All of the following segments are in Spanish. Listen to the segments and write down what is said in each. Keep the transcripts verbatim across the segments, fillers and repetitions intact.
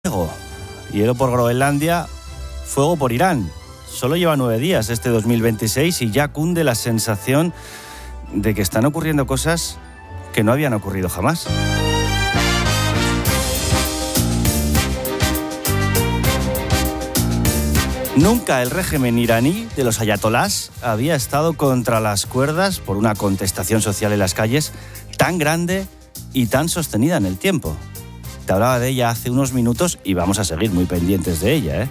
Hielo por Groenlandia, fuego por Irán. Solo lleva nueve días este dos mil veintiséis y ya cunde la sensación de que están ocurriendo cosas que no habían ocurrido jamás. Nunca el régimen iraní de los ayatolás había estado contra las cuerdas por una contestación social en las calles tan grande y tan sostenida en el tiempo. Te hablaba de ella hace unos minutos y vamos a seguir muy pendientes de ella, ¿eh?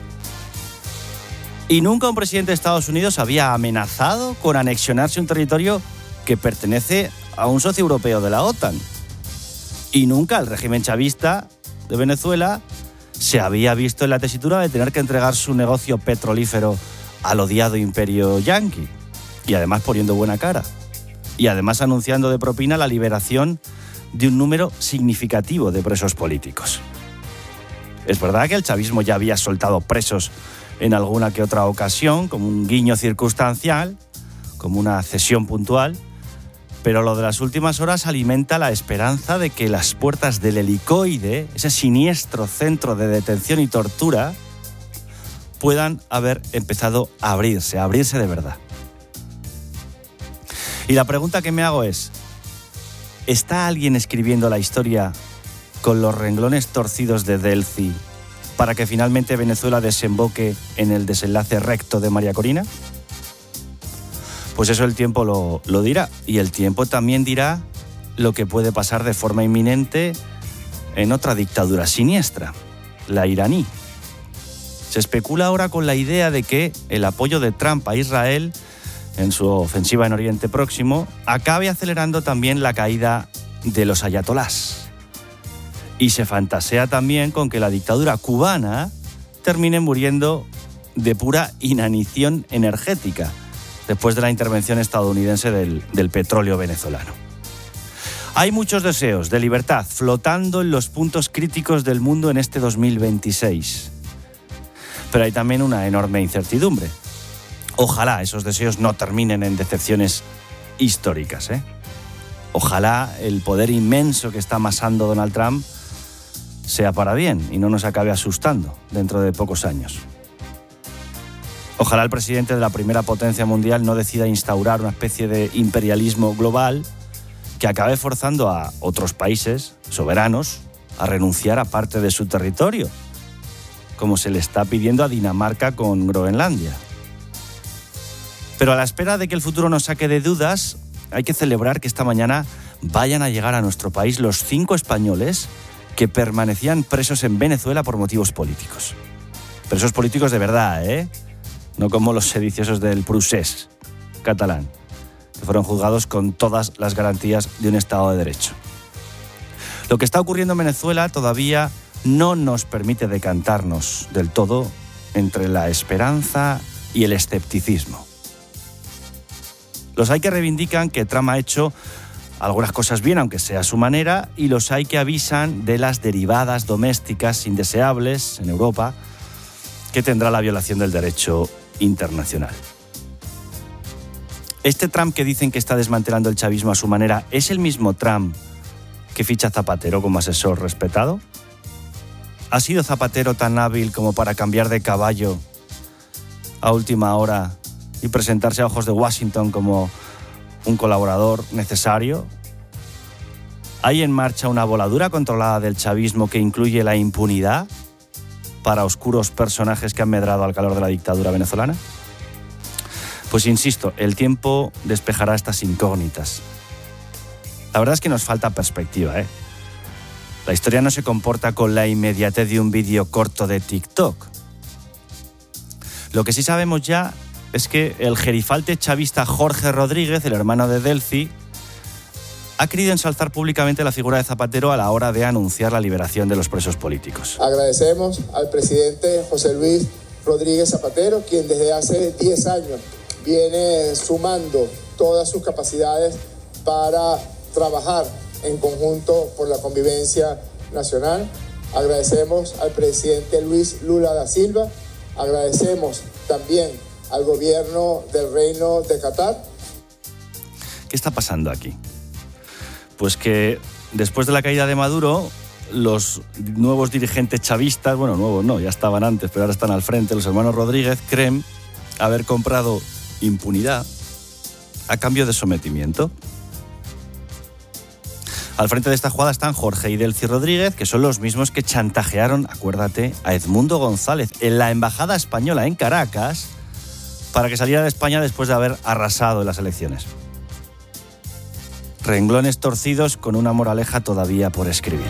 Y nunca un presidente de Estados Unidos había amenazado con anexionarse un territorio que pertenece a un socio europeo de la OTAN. Y nunca el régimen chavista de Venezuela se había visto en la tesitura de tener que entregar su negocio petrolífero al odiado imperio yanqui. Y además poniendo buena cara. Y además anunciando de propina la liberación de un número significativo de presos políticos. Es verdad que el chavismo ya había soltado presos en alguna que otra ocasión, como un guiño circunstancial, como una cesión puntual, pero lo de las últimas horas alimenta la esperanza de que las puertas del helicoide, ese siniestro centro de detención y tortura, puedan haber empezado a abrirse, a abrirse de verdad. Y la pregunta que me hago es, ¿está alguien escribiendo la historia con los renglones torcidos de Delcy para que finalmente Venezuela desemboque en el desenlace recto de María Corina? Pues eso el tiempo lo, lo dirá. Y el tiempo también dirá lo que puede pasar de forma inminente en otra dictadura siniestra, la iraní. Se especula ahora con la idea de que el apoyo de Trump a Israel en su ofensiva en Oriente Próximo, acabe acelerando también la caída de los ayatolás. Y se fantasea también con que la dictadura cubana termine muriendo de pura inanición energética, después de la intervención estadounidense del, del petróleo venezolano. Hay muchos deseos de libertad flotando en los puntos críticos del mundo en este dos mil veintiséis. Pero hay también una enorme incertidumbre. Ojalá esos deseos no terminen en decepciones históricas, ¿eh? Ojalá el poder inmenso que está amasando Donald Trump sea para bien y no nos acabe asustando dentro de pocos años. Ojalá el presidente de la primera potencia mundial no decida instaurar una especie de imperialismo global que acabe forzando a otros países soberanos a renunciar a parte de su territorio, como se le está pidiendo a Dinamarca con Groenlandia. Pero a la espera de que el futuro nos saque de dudas, hay que celebrar que esta mañana vayan a llegar a nuestro país los cinco españoles que permanecían presos en Venezuela por motivos políticos. Presos políticos de verdad, ¿eh? No como los sediciosos del Procés catalán, que fueron juzgados con todas las garantías de un Estado de Derecho. Lo que está ocurriendo en Venezuela todavía no nos permite decantarnos del todo entre la esperanza y el escepticismo. Los hay que reivindican que Trump ha hecho algunas cosas bien, aunque sea a su manera, y los hay que avisan de las derivadas domésticas indeseables en Europa que tendrá la violación del derecho internacional. Este Trump que dicen que está desmantelando el chavismo a su manera, ¿es el mismo Trump que ficha a Zapatero como asesor respetado? ¿Ha sido Zapatero tan hábil como para cambiar de caballo a última hora y presentarse a ojos de Washington como un colaborador necesario? ¿Hay en marcha una voladura controlada del chavismo que incluye la impunidad para oscuros personajes que han medrado al calor de la dictadura venezolana? Pues insisto, el tiempo despejará estas incógnitas. La verdad es que nos falta perspectiva, ¿eh? La historia no se comporta con la inmediatez de un vídeo corto de TikTok. Lo que sí sabemos ya es que el gerifalte chavista Jorge Rodríguez, el hermano de Delcy, ha querido ensalzar públicamente la figura de Zapatero a la hora de anunciar la liberación de los presos políticos. Agradecemos al presidente José Luis Rodríguez Zapatero, quien desde hace diez años viene sumando todas sus capacidades para trabajar en conjunto por la convivencia nacional. Agradecemos al presidente Luis Lula da Silva, agradecemos también al gobierno del Reino de Qatar. ¿Qué está pasando aquí? Pues que después de la caída de Maduro, los nuevos dirigentes chavistas, bueno, nuevos no, ya estaban antes, pero ahora están al frente, los hermanos Rodríguez, creen haber comprado impunidad a cambio de sometimiento. Al frente de esta jugada están Jorge y Delcy Rodríguez, que son los mismos que chantajearon, acuérdate, a Edmundo González en la embajada española en Caracas para que saliera de España después de haber arrasado en las elecciones. Renglones torcidos con una moraleja todavía por escribir.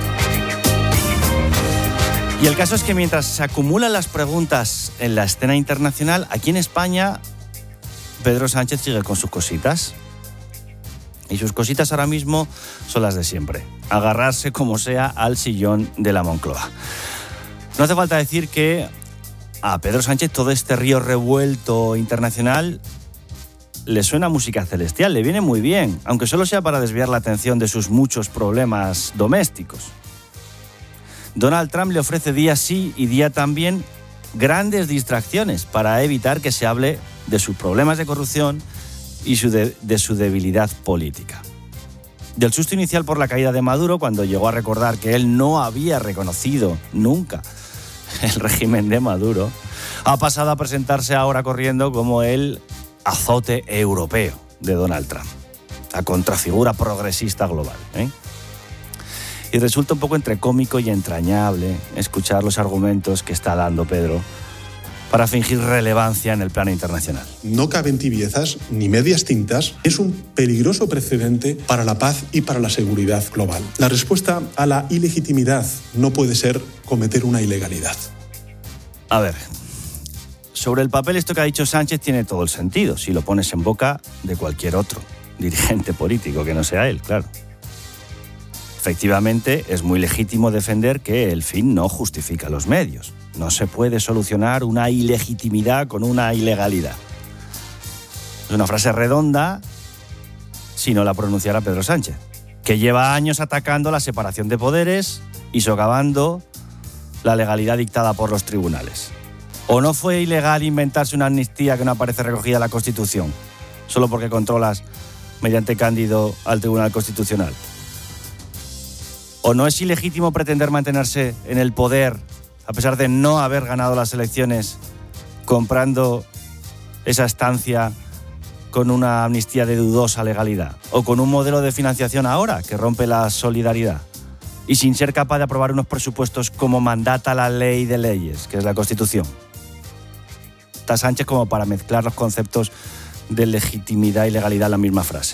Y el caso es que mientras se acumulan las preguntas en la escena internacional, aquí en España, Pedro Sánchez sigue con sus cositas. Y sus cositas ahora mismo son las de siempre. Agarrarse como sea al sillón de la Moncloa. No hace falta decir que a Pedro Sánchez todo este río revuelto internacional le suena música celestial, le viene muy bien, aunque solo sea para desviar la atención de sus muchos problemas domésticos. Donald Trump le ofrece día sí y día también grandes distracciones para evitar que se hable de sus problemas de corrupción y su de, de su debilidad política. Del susto inicial por la caída de Maduro, cuando llegó a recordar que él no había reconocido nunca el régimen de Maduro, ha pasado a presentarse ahora corriendo como el azote europeo de Donald Trump, la contrafigura progresista global, ¿eh? Y resulta un poco entre cómico y entrañable escuchar los argumentos que está dando Pedro para fingir relevancia en el plano internacional. No caben tibiezas ni medias tintas. Es un peligroso precedente para la paz y para la seguridad global. La respuesta a la ilegitimidad no puede ser cometer una ilegalidad. A ver, sobre el papel esto que ha dicho Sánchez tiene todo el sentido, si lo pones en boca de cualquier otro dirigente político que no sea él, claro. Efectivamente, es muy legítimo defender que el fin no justifica los medios. No se puede solucionar una ilegitimidad con una ilegalidad. Es una frase redonda si no la pronunciara Pedro Sánchez, que lleva años atacando la separación de poderes y socavando la legalidad dictada por los tribunales. ¿O no fue ilegal inventarse una amnistía que no aparece recogida en la Constitución, solo porque controlas mediante Cándido al Tribunal Constitucional? ¿O no es ilegítimo pretender mantenerse en el poder a pesar de no haber ganado las elecciones, comprando esa estancia con una amnistía de dudosa legalidad? ¿O con un modelo de financiación ahora que rompe la solidaridad? Y sin ser capaz de aprobar unos presupuestos como mandata la ley de leyes, que es la Constitución. Está Sánchez como para mezclar los conceptos de legitimidad y legalidad en la misma frase.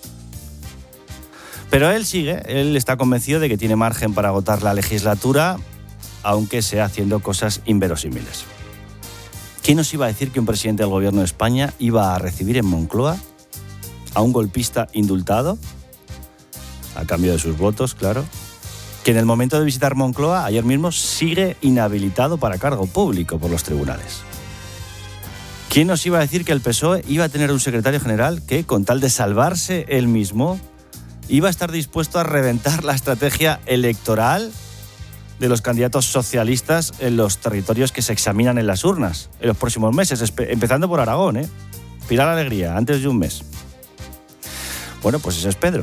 Pero él sigue, él está convencido de que tiene margen para agotar la legislatura, aunque sea haciendo cosas inverosímiles. ¿Quién nos iba a decir que un presidente del gobierno de España iba a recibir en Moncloa a un golpista indultado, a cambio de sus votos, claro, que en el momento de visitar Moncloa, ayer mismo, sigue inhabilitado para cargo público por los tribunales? ¿Quién nos iba a decir que el P S O E iba a tener un secretario general que, con tal de salvarse él mismo, iba a estar dispuesto a reventar la estrategia electoral de los candidatos socialistas en los territorios que se examinan en las urnas en los próximos meses, empezando por Aragón, ¿eh? Pilar Alegría, antes de un mes. Bueno, pues ese es Pedro.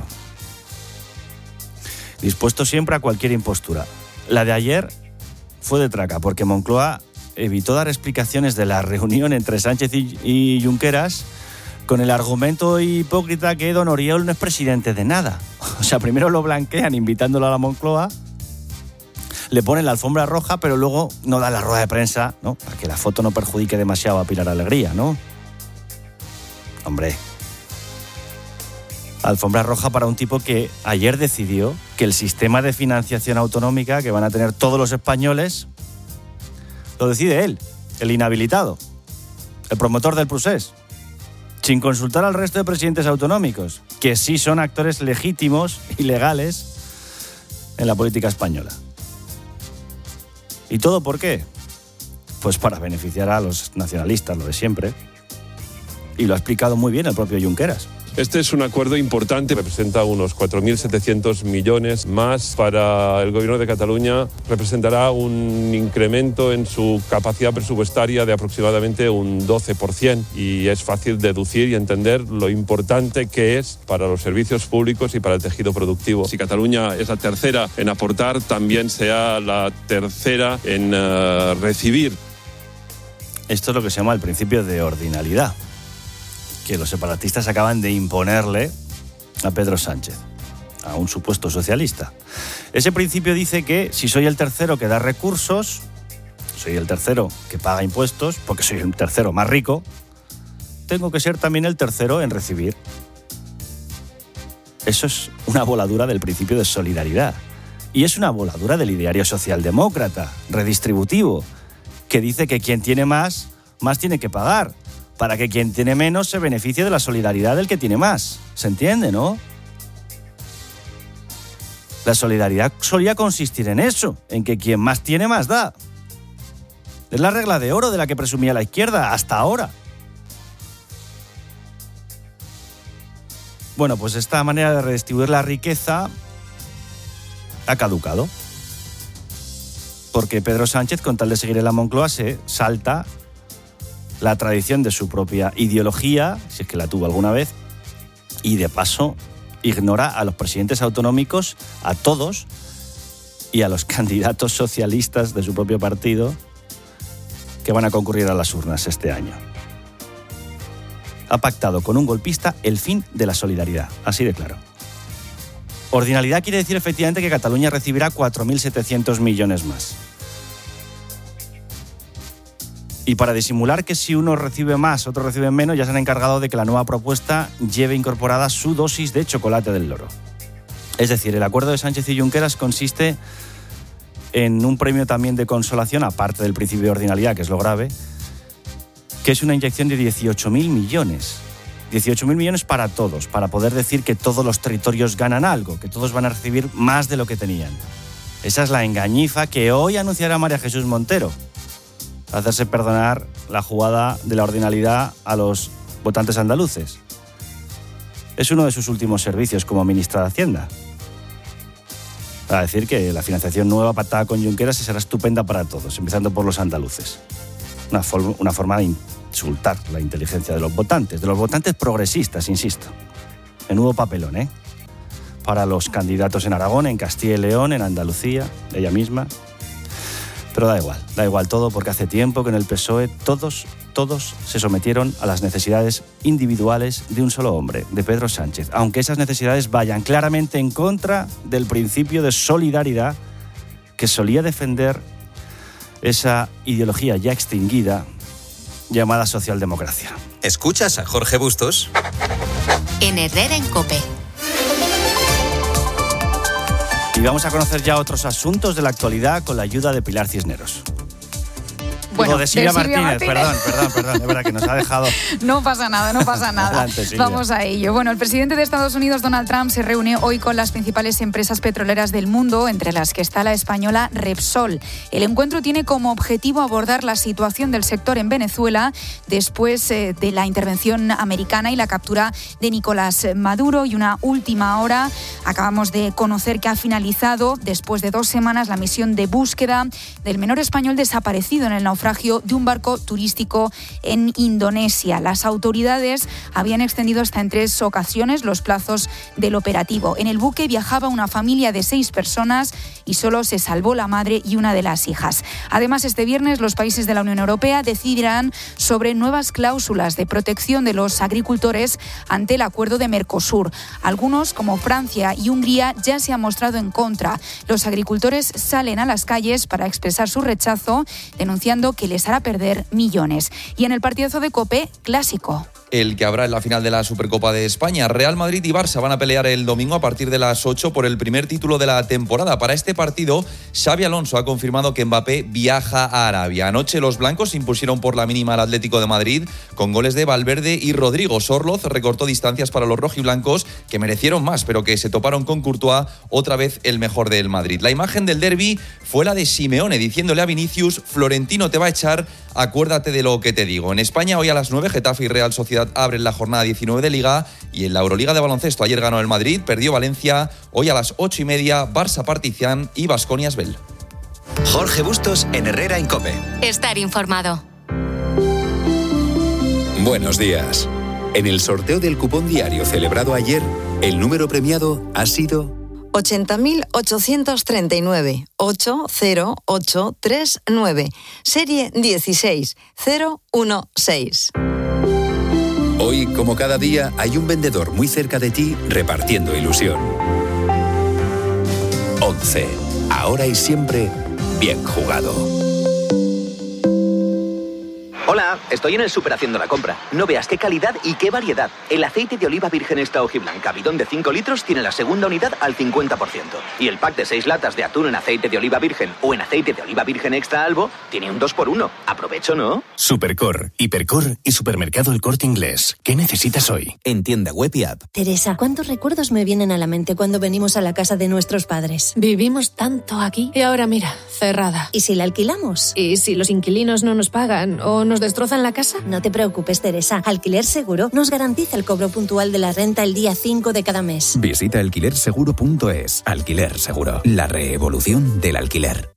Dispuesto siempre a cualquier impostura. La de ayer fue de traca, porque Moncloa evitó dar explicaciones de la reunión entre Sánchez y, y Junqueras con el argumento hipócrita que don Oriol no es presidente de nada. O sea, primero lo blanquean invitándolo a la Moncloa, le ponen la alfombra roja, pero luego no dan la rueda de prensa, ¿no? Para que la foto no perjudique demasiado a Pilar Alegría, ¿no? Hombre. Alfombra roja para un tipo que ayer decidió que el sistema de financiación autonómica que van a tener todos los españoles lo decide él, el inhabilitado, el promotor del procés, sin consultar al resto de presidentes autonómicos, que sí son actores legítimos y legales en la política española. ¿Y todo por qué? Pues para beneficiar a los nacionalistas, lo de siempre. Y lo ha explicado muy bien el propio Junqueras. Este es un acuerdo importante, representa unos cuatro mil setecientos millones más para el Gobierno de Cataluña, representará un incremento en su capacidad presupuestaria de aproximadamente un doce por ciento y es fácil deducir y entender lo importante que es para los servicios públicos y para el tejido productivo. Si Cataluña es la tercera en aportar, también sea la tercera en uh, recibir. Esto es lo que se llama el principio de ordinalidad, que los separatistas acaban de imponerle a Pedro Sánchez, a un supuesto socialista. Ese principio dice que si soy el tercero que da recursos, soy el tercero que paga impuestos, porque soy el tercero más rico, tengo que ser también el tercero en recibir. Eso es una voladura del principio de solidaridad. Y es una voladura del ideario socialdemócrata, redistributivo, que dice que quien tiene más, más tiene que pagar, para que quien tiene menos se beneficie de la solidaridad del que tiene más. ¿Se entiende, no? La solidaridad solía consistir en eso, en que quien más tiene, más da. Es la regla de oro de la que presumía la izquierda hasta ahora. Bueno, pues esta manera de redistribuir la riqueza ha caducado. Porque Pedro Sánchez, con tal de seguir en la Moncloa, se salta la tradición de su propia ideología, si es que la tuvo alguna vez, y de paso ignora a los presidentes autonómicos, a todos, y a los candidatos socialistas de su propio partido que van a concurrir a las urnas este año. Ha pactado con un golpista el fin de la solidaridad, así de claro. Ordinalidad quiere decir efectivamente que Cataluña recibirá cuatro mil setecientos millones más. Y para disimular que si uno recibe más, otro recibe menos, ya se han encargado de que la nueva propuesta lleve incorporada su dosis de chocolate del loro. Es decir, el acuerdo de Sánchez y Junqueras consiste en un premio también de consolación, aparte del principio de ordinalidad, que es lo grave, que es una inyección de dieciocho mil millones. dieciocho mil millones para todos, para poder decir que todos los territorios ganan algo, que todos van a recibir más de lo que tenían. Esa es la engañifa que hoy anunciará María Jesús Montero. Hacerse perdonar la jugada de la ordinalidad a los votantes andaluces. Es uno de sus últimos servicios como ministra de Hacienda. Para decir que la financiación nueva pactada con Junqueras será estupenda para todos, empezando por los andaluces. Una, for- una forma de insultar la inteligencia de los votantes, de los votantes progresistas, insisto. Menudo papelón, ¿eh? Para los candidatos en Aragón, en Castilla y León, en Andalucía, ella misma. Pero da igual, da igual todo, porque hace tiempo que en el P S O E todos, todos se sometieron a las necesidades individuales de un solo hombre, de Pedro Sánchez, aunque esas necesidades vayan claramente en contra del principio de solidaridad que solía defender esa ideología ya extinguida llamada socialdemocracia. ¿Escuchas a Jorge Bustos? En Herrera en COPE. Y vamos a conocer ya otros asuntos de la actualidad con la ayuda de Pilar Cisneros. Bueno, Digo, de Silvia, de Silvia Martínez, Martínez. perdón, perdón, perdón, es verdad que nos ha dejado... No pasa nada, no pasa nada. Adelante, Silvia. Vamos a ello. Bueno, el presidente de Estados Unidos, Donald Trump, se reúne hoy con las principales empresas petroleras del mundo, entre las que está la española Repsol. El encuentro tiene como objetivo abordar la situación del sector en Venezuela después eh, de la intervención americana y la captura de Nicolás Maduro. Y una última hora, acabamos de conocer que ha finalizado, después de dos semanas, la misión de búsqueda del menor español desaparecido en el naufragio de un barco turístico en Indonesia. Las autoridades habían extendido hasta en tres ocasiones los plazos del operativo. En el buque viajaba una familia de seis personas y solo se salvó la madre y una de las hijas. Además, este viernes los países de la Unión Europea decidirán sobre nuevas cláusulas de protección de los agricultores ante el acuerdo de Mercosur. Algunos, como Francia y Hungría, ya se han mostrado en contra. Los agricultores salen a las calles para expresar su rechazo, denunciando que les hará perder millones. Y en el partidazo de COPE, clásico. El que habrá en la final de la Supercopa de España. Real Madrid y Barça van a pelear el domingo a partir de las ocho por el primer título de la temporada. Para este partido, Xabi Alonso ha confirmado que Mbappé viaja a Arabia. Anoche los blancos se impusieron por la mínima al Atlético de Madrid con goles de Valverde y Rodrigo. Sorloz recortó distancias para los rojiblancos, que merecieron más, pero que se toparon con Courtois, otra vez el mejor del Madrid. La imagen del derbi fue la de Simeone, diciéndole a Vinicius: Florentino te va a echar acuérdate de lo que te digo. En España, hoy a las nueve, Getafe y Real Sociedad abren la jornada diecinueve de Liga, y en la Euroliga de baloncesto ayer ganó el Madrid, perdió Valencia. Hoy a las ocho y media, Barça Partizan y Baskonia Asbel. Jorge Bustos en Herrera en COPE. Estar informado. Buenos días. En el sorteo del cupón diario celebrado ayer, el número premiado ha sido ochenta mil ochocientos treinta y nueve, ocho cero ocho tres nueve, serie dieciséis cero uno seis. Hoy, como cada día, hay un vendedor muy cerca de ti repartiendo ilusión. once. Ahora y siempre, bien jugado. Hola, estoy en el súper haciendo la compra. No veas qué calidad y qué variedad. El aceite de oliva virgen extra hojiblanca bidón de cinco litros tiene la segunda unidad al cincuenta por ciento. Y el pack de seis latas de atún en aceite de oliva virgen o en aceite de oliva virgen extra albo tiene un dos por uno. Aprovecho, ¿no? Supercor, Hipercor y Supermercado El Corte Inglés. ¿Qué necesitas hoy? En tienda web y app. Teresa, ¿cuántos recuerdos me vienen a la mente cuando venimos a la casa de nuestros padres? Vivimos tanto aquí y ahora mira, cerrada. ¿Y si la alquilamos? ¿Y si los inquilinos no nos pagan o nos destrozan la casa? No te preocupes, Teresa. Alquiler Seguro nos garantiza el cobro puntual de la renta el día cinco de cada mes. Visita alquiler seguro punto es. Alquiler Seguro. La revolución del alquiler.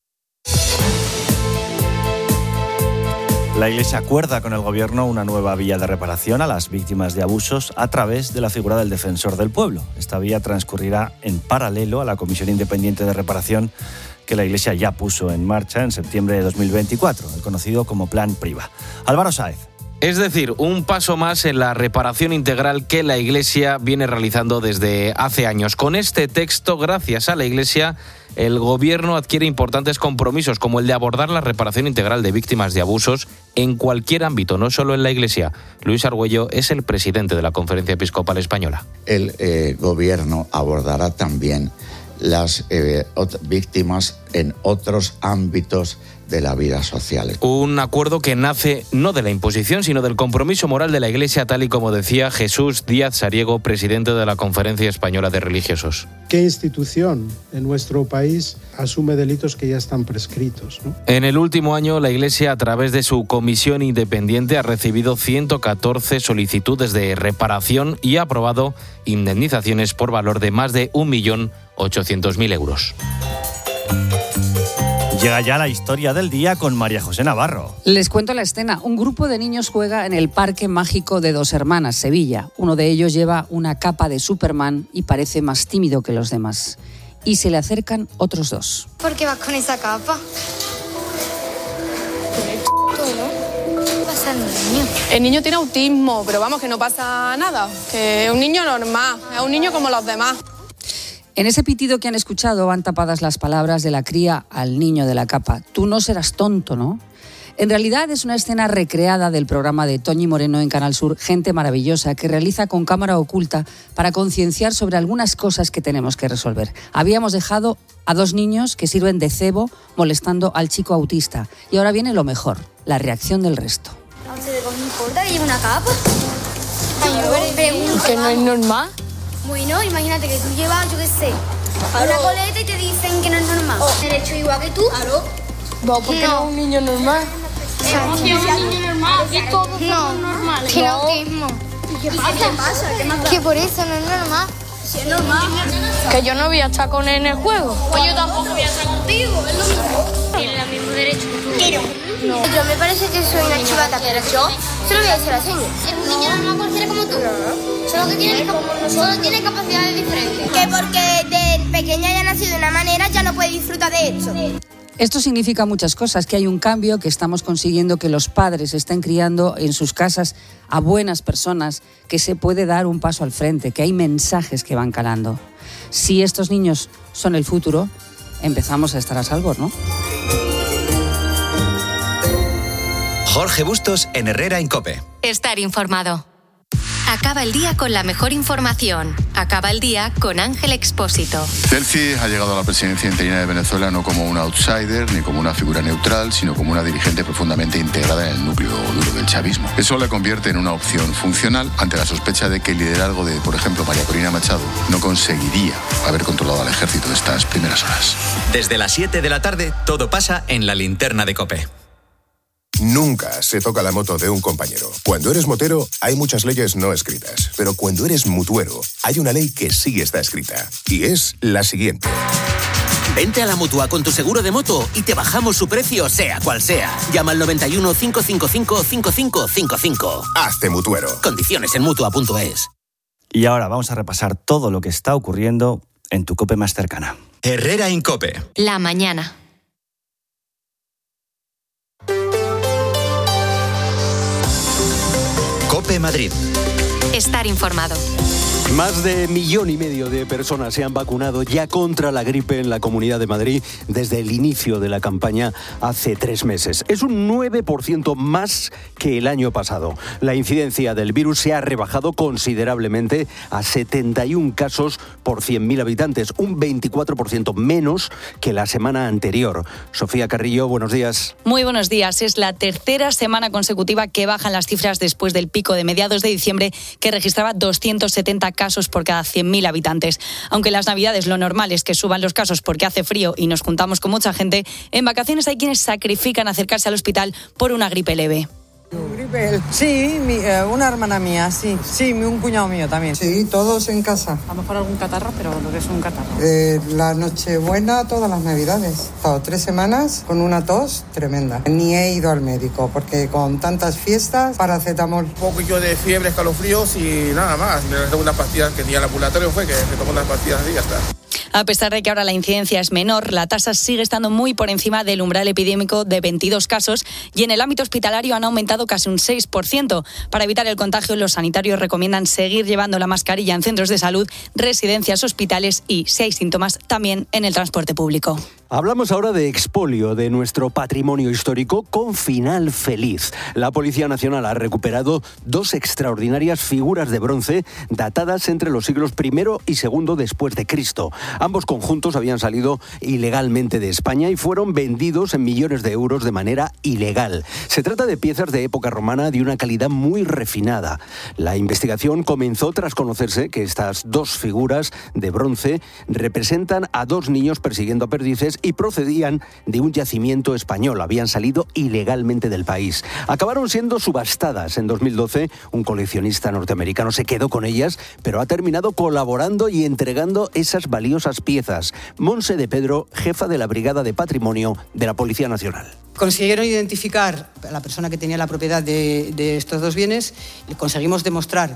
La Iglesia acuerda con el Gobierno una nueva vía de reparación a las víctimas de abusos a través de la figura del Defensor del Pueblo. Esta vía transcurrirá en paralelo a la Comisión Independiente de Reparación que la Iglesia ya puso en marcha en septiembre de dos mil veinticuatro, el conocido como Plan Priva. Álvaro Sáez. Es decir, un paso más en la reparación integral que la Iglesia viene realizando desde hace años. Con este texto, gracias a la Iglesia, el Gobierno adquiere importantes compromisos, como el de abordar la reparación integral de víctimas de abusos en cualquier ámbito, no solo en la Iglesia. Luis Argüello es el presidente de la Conferencia Episcopal Española. El eh, Gobierno abordará también las eh, víctimas en otros ámbitos de la vida social. Un acuerdo que nace no de la imposición, sino del compromiso moral de la Iglesia, tal y como decía Jesús Díaz Sariego, presidente de la Conferencia Española de Religiosos. ¿Qué institución en nuestro país asume delitos que ya están prescritos, ¿no? En el último año, la Iglesia, a través de su comisión independiente, ha recibido ciento catorce solicitudes de reparación y ha aprobado indemnizaciones por valor de más de un millón ochocientos mil euros. Llega ya la historia del día con María José Navarro. Les cuento la escena. Un grupo de niños juega en el Parque Mágico de Dos Hermanas, Sevilla. Uno de ellos lleva una capa de Superman y parece más tímido que los demás. Y se le acercan otros dos. ¿Por qué vas con esa capa? ¿Qué pasa al niño? El niño tiene autismo, pero vamos, que no pasa nada. Que es un niño normal, es un niño como los demás. En ese pitido que han escuchado van tapadas las palabras de la cría al niño de la capa. Tú no serás tonto, ¿no? En realidad es una escena recreada del programa de Toñi Moreno en Canal Sur, Gente Maravillosa, que realiza con cámara oculta para concienciar sobre algunas cosas que tenemos que resolver. Habíamos dejado a dos niños que sirven de cebo molestando al chico autista. Y ahora viene lo mejor, la reacción del resto. No se le importa que lleve una capa. Que no es normal. Bueno, imagínate que tú llevas, yo qué sé, una coleta y te dicen que no es normal. Oh. Derecho igual que tú. Claro. No, porque no es un niño normal. Es un niño normal. Que todos somos normales. Tiene autismo. ¿Y qué pasa? ¿Qué pasa? ¿Qué más da? Que por eso no es normal. Si es normal. Que yo no voy a estar con él en el juego. Pues yo tampoco voy a estar contigo, es lo mismo. Tiene el mismo derecho que tú. Pero no. Yo me parece que soy una chivata, pero yo se lo voy a decir a la señora. Es un niño normal cualquiera como tú. No. Solo que tiene, solo tiene capacidades diferentes. Que porque de pequeña haya nacido de una manera ya no puede disfrutar de esto. Esto significa muchas cosas, que hay un cambio, que estamos consiguiendo que los padres estén criando en sus casas a buenas personas, que se puede dar un paso al frente, que hay mensajes que van calando. Si estos niños son el futuro, empezamos a estar a salvo, ¿no? Jorge Bustos en Herrera en COPE. Estar informado. Acaba el día con la mejor información. Acaba el día con Ángel Expósito. Delcy ha llegado a la presidencia interina de Venezuela no como un outsider ni como una figura neutral, sino como una dirigente profundamente integrada en el núcleo duro del chavismo. Eso la convierte en una opción funcional ante la sospecha de que el liderazgo de, por ejemplo, María Corina Machado no conseguiría haber controlado al ejército estas primeras horas. Desde las siete de la tarde, todo pasa en la linterna de COPE. Nunca se toca la moto de un compañero. Cuando eres motero, hay muchas leyes no escritas. Pero cuando eres mutuero, hay una ley que sí está escrita. Y es la siguiente. Vente a la Mutua con tu seguro de moto y te bajamos su precio, sea cual sea. Llama al noventa y uno, cinco cinco cinco, cinco cinco cinco cinco. Hazte mutuero. Condiciones en mutua punto es. Y ahora vamos a repasar todo lo que está ocurriendo en tu COPE más cercana. Herrera en COPE. La mañana. COPE Madrid. Estar informado. Más de millón y medio de personas se han vacunado ya contra la gripe en la Comunidad de Madrid desde el inicio de la campaña hace tres meses. Es un nueve por ciento más que el año pasado. La incidencia del virus se ha rebajado considerablemente a setenta y un casos por cien mil habitantes, un veinticuatro por ciento menos que la semana anterior. Sofía Carrillo, buenos días. Muy buenos días. Es la tercera semana consecutiva que bajan las cifras después del pico de mediados de diciembre, que registraba doscientos setenta casos por cada cien mil habitantes. Aunque en las Navidades lo normal es que suban los casos porque hace frío y nos juntamos con mucha gente, en vacaciones hay quienes sacrifican acercarse al hospital por una gripe leve. Gripe, sí, mi, eh, una hermana mía, sí, sí, un cuñado mío también. Sí, todos en casa. A lo mejor algún catarro, pero lo que es un catarro. Eh, la Nochebuena, todas las Navidades. He estado tres semanas con una tos tremenda. Ni he ido al médico porque con tantas fiestas, paracetamol. Un poquillo de fiebre, escalofríos y nada más. Me recetó unas pastillas que tenía el ambulatorio, fue que me tomó unas pastillas y ya está. A pesar de que ahora la incidencia es menor, la tasa sigue estando muy por encima del umbral epidémico de veintidós casos y en el ámbito hospitalario han aumentado casi un seis por ciento. Para evitar el contagio, los sanitarios recomiendan seguir llevando la mascarilla en centros de salud, residencias, hospitales y, si hay síntomas, también en el transporte público. Hablamos ahora de expolio de nuestro patrimonio histórico con final feliz. La Policía Nacional ha recuperado dos extraordinarias figuras de bronce datadas entre los siglos primero y segundo después de Cristo. Ambos conjuntos habían salido ilegalmente de España y fueron vendidos en millones de euros de manera ilegal. Se trata de piezas de época romana de una calidad muy refinada. La investigación comenzó tras conocerse que estas dos figuras de bronce representan a dos niños persiguiendo a perdices y procedían de un yacimiento español. Habían salido ilegalmente del país. Acabaron siendo subastadas en dos mil doce. Un coleccionista norteamericano se quedó con ellas, pero ha terminado colaborando y entregando esas valiosas piezas. Monse de Pedro, jefa de la Brigada de Patrimonio de la Policía Nacional. Consiguieron identificar a la persona que tenía la propiedad de, de estos dos bienes. Conseguimos demostrar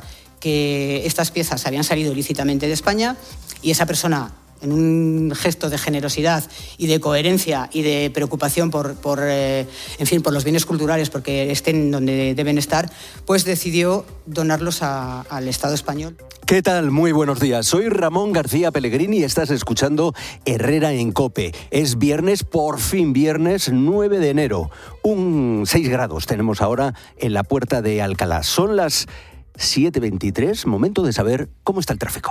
que estas piezas habían salido ilícitamente de España y esa persona, en un gesto de generosidad y de coherencia y de preocupación por, por, eh, en fin, por los bienes culturales, porque estén donde deben estar, pues decidió donarlos a, al Estado español. ¿Qué tal? Muy buenos días. Soy Ramón García Pellegrini y estás escuchando Herrera en COPE. Es viernes, por fin viernes, nueve de enero. Un seis grados tenemos ahora en la puerta de Alcalá. Son las siete veintitrés, momento de saber cómo está el tráfico.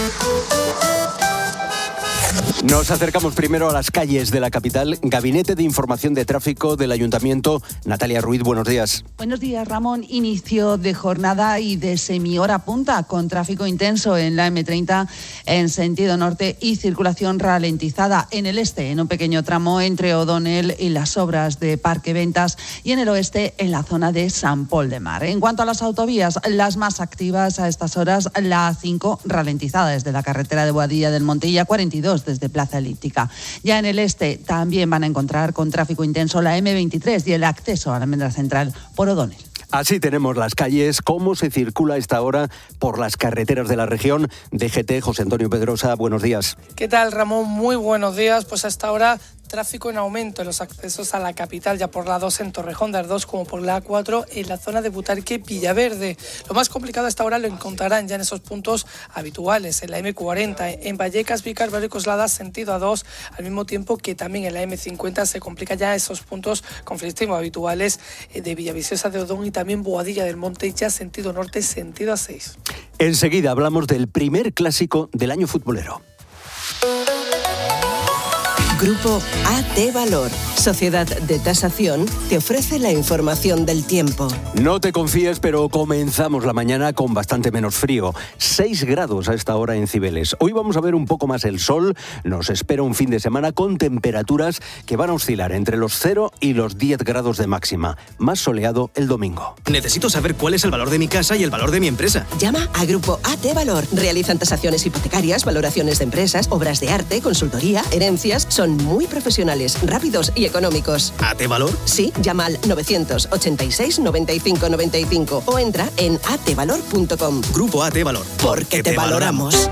Nos acercamos primero a las calles de la capital. Gabinete de Información de Tráfico del Ayuntamiento. Natalia Ruiz, buenos días. Buenos días, Ramón. Inicio de jornada y de semihora punta con tráfico intenso en la eme treinta en sentido norte y circulación ralentizada en el este, en un pequeño tramo entre O'Donnell y las obras de Parque Ventas, y en el oeste en la zona de San Pol de Mar. En cuanto a las autovías, las más activas a estas horas, la A cinco ralentizada desde la carretera de Boadilla del Monte y A cuarenta y dos desde Plaza Elíptica. Ya en el este también van a encontrar con tráfico intenso la eme veintitrés y el acceso a la Almendra Central por O'Donnell. Así tenemos las calles, cómo se circula a esta hora por las carreteras de la región. D G T, José Antonio Pedrosa, buenos días. ¿Qué tal, Ramón? Muy buenos días. Pues a esta hora tráfico en aumento en los accesos a la capital, ya por la dos en Torrejón de Ardoz como por la A cuatro en la zona de Butarque, Villaverde. Lo más complicado a esta hora lo encontrarán ya en esos puntos habituales, en la eme cuarenta, en Vallecas, Vícar, Barrio Coslada, sentido A dos, al mismo tiempo que también en la eme cincuenta se complica ya esos puntos conflictivos habituales de Villaviciosa de Odón y también Boadilla del Monte, ya sentido norte, sentido A seis. Enseguida hablamos del primer clásico del año futbolero. Grupo A T Valor, sociedad de tasación, te ofrece la información del tiempo. No te confíes, pero comenzamos la mañana con bastante menos frío. seis grados a esta hora en Cibeles. Hoy vamos a ver un poco más el sol. Nos espera un fin de semana con temperaturas que van a oscilar entre los cero y los diez grados de máxima. Más soleado el domingo. Necesito saber cuál es el valor de mi casa y el valor de mi empresa. Llama a Grupo A T Valor. Realizan tasaciones hipotecarias, valoraciones de empresas, obras de arte, consultoría, herencias. Son muy profesionales, rápidos y económicos. ¿A T Valor? Sí, llama al novecientos ochenta y seis noventa y cinco noventa y cinco o entra en a t valor punto com. Grupo A T Valor. Porque te valoramos.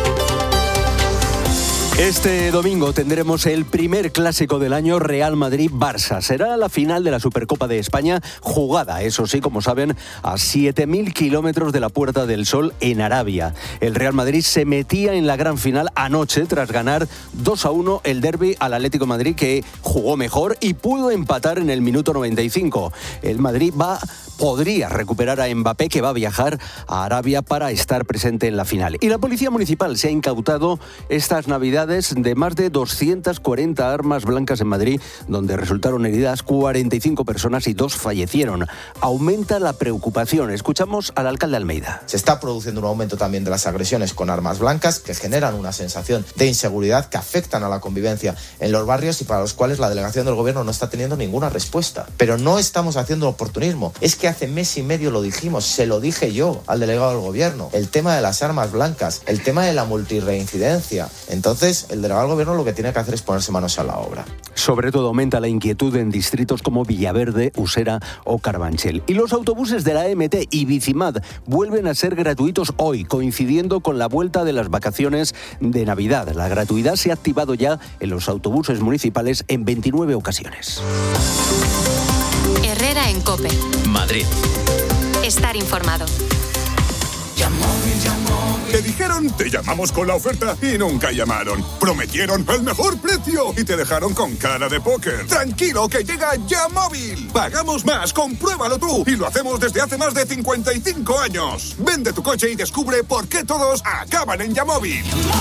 Este domingo tendremos el primer clásico del año, Real Madrid-Barça. Será la final de la Supercopa de España, jugada, eso sí, como saben, a siete mil kilómetros de la Puerta del Sol en Arabia. El Real Madrid se metía en la gran final anoche tras ganar dos a uno el derbi al Atlético de Madrid, que jugó mejor y pudo empatar en el minuto noventa y cinco. El Madrid va... podría recuperar a Mbappé, que va a viajar a Arabia para estar presente en la final. Y la Policía Municipal se ha incautado estas navidades de más de doscientas cuarenta armas blancas en Madrid, donde resultaron heridas cuarenta y cinco personas y dos fallecieron. Aumenta la preocupación. Escuchamos al alcalde Almeida. Se está produciendo un aumento también de las agresiones con armas blancas, que generan una sensación de inseguridad, que afectan a la convivencia en los barrios y para los cuales la delegación del gobierno no está teniendo ninguna respuesta. Pero no estamos haciendo oportunismo. Es que hace mes y medio lo dijimos, se lo dije yo al delegado del gobierno. El tema de las armas blancas, el tema de la multirreincidencia. Entonces, el delegado del gobierno lo que tiene que hacer es ponerse manos a la obra. Sobre todo aumenta la inquietud en distritos como Villaverde, Usera o Carabanchel. Y los autobuses de la M T y Bicimad vuelven a ser gratuitos hoy, coincidiendo con la vuelta de las vacaciones de Navidad. La gratuidad se ha activado ya en los autobuses municipales en veintinueve ocasiones. Herrera en COPE. Madrid. Estar informado. Te dijeron, te llamamos con la oferta y nunca llamaron. Prometieron el mejor precio y te dejaron con cara de póker. Tranquilo, que llega Yamóvil. Pagamos más, compruébalo tú. Y lo hacemos desde hace más de cincuenta y cinco años. Vende tu coche y descubre por qué todos acaban en Yamóvil.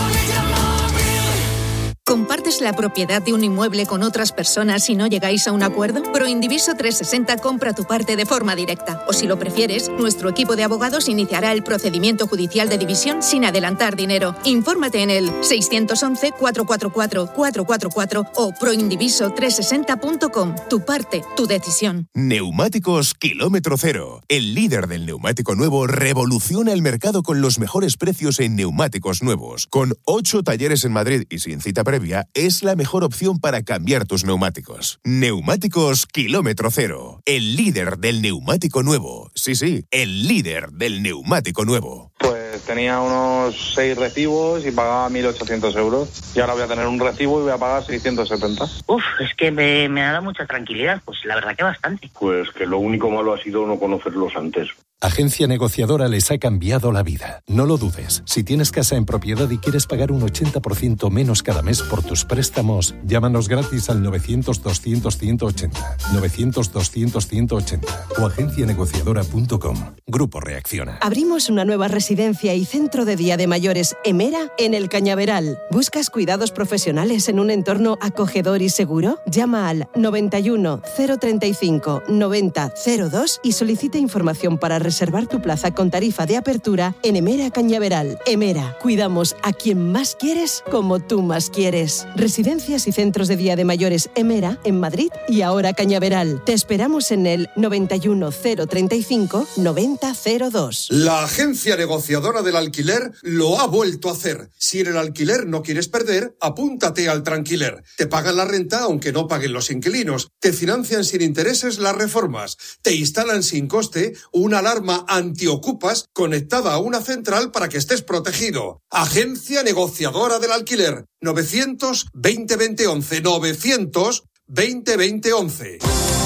¿Compartes la propiedad de un inmueble con otras personas y no llegáis a un acuerdo? Proindiviso trescientos sesenta compra tu parte de forma directa. O si lo prefieres, nuestro equipo de abogados iniciará el procedimiento judicial de división sin adelantar dinero. Infórmate en el seiscientos once, cuatrocientos cuarenta y cuatro, cuatrocientos cuarenta y cuatro o proindiviso trescientos sesenta punto com. Tu parte, tu decisión. Neumáticos Kilómetro Cero. El líder del neumático nuevo revoluciona el mercado con los mejores precios en neumáticos nuevos. Con ocho talleres en Madrid y sin cita previa, es la mejor opción para cambiar tus neumáticos. Neumáticos Kilómetro Cero, el líder del neumático nuevo. Sí, sí, el líder del neumático nuevo. Pues tenía unos seis recibos y pagaba mil ochocientos euros. Y ahora voy a tener un recibo y voy a pagar seiscientos setenta. Uf, es que me, me ha dado mucha tranquilidad. Pues la verdad que bastante. Pues que lo único malo ha sido no conocerlos antes. Agencia Negociadora les ha cambiado la vida. No lo dudes. Si tienes casa en propiedad y quieres pagar un ochenta por ciento menos cada mes por tus préstamos, llámanos gratis al novecientos, doscientos, ciento ochenta. novecientos, doscientos, ciento ochenta o agencia negociadora punto com. Grupo Reacciona. Abrimos una nueva residencia y centro de día de mayores Emera en el Cañaveral. ¿Buscas cuidados profesionales en un entorno acogedor y seguro? Llama al noventa y uno, cero treinta y cinco, noventa, cero dos y solicita información para reservar tu plaza con tarifa de apertura en Emera Cañaveral. Emera, cuidamos a quien más quieres como tú más quieres. Residencias y centros de día de mayores Emera en Madrid y ahora Cañaveral. Te esperamos en el noventa y uno, cero treinta y cinco, noventa, cero dos. La agencia negociadora del alquiler lo ha vuelto a hacer. Si en el alquiler no quieres perder, apúntate al Tranquiler. Te pagan la renta aunque no paguen los inquilinos. Te financian sin intereses las reformas. Te instalan sin coste una alarma antiocupas conectada a una central para que estés protegido. Agencia negociadora del alquiler. novecientos, veinte, veinte, once. novecientos, veinte, veinte, once.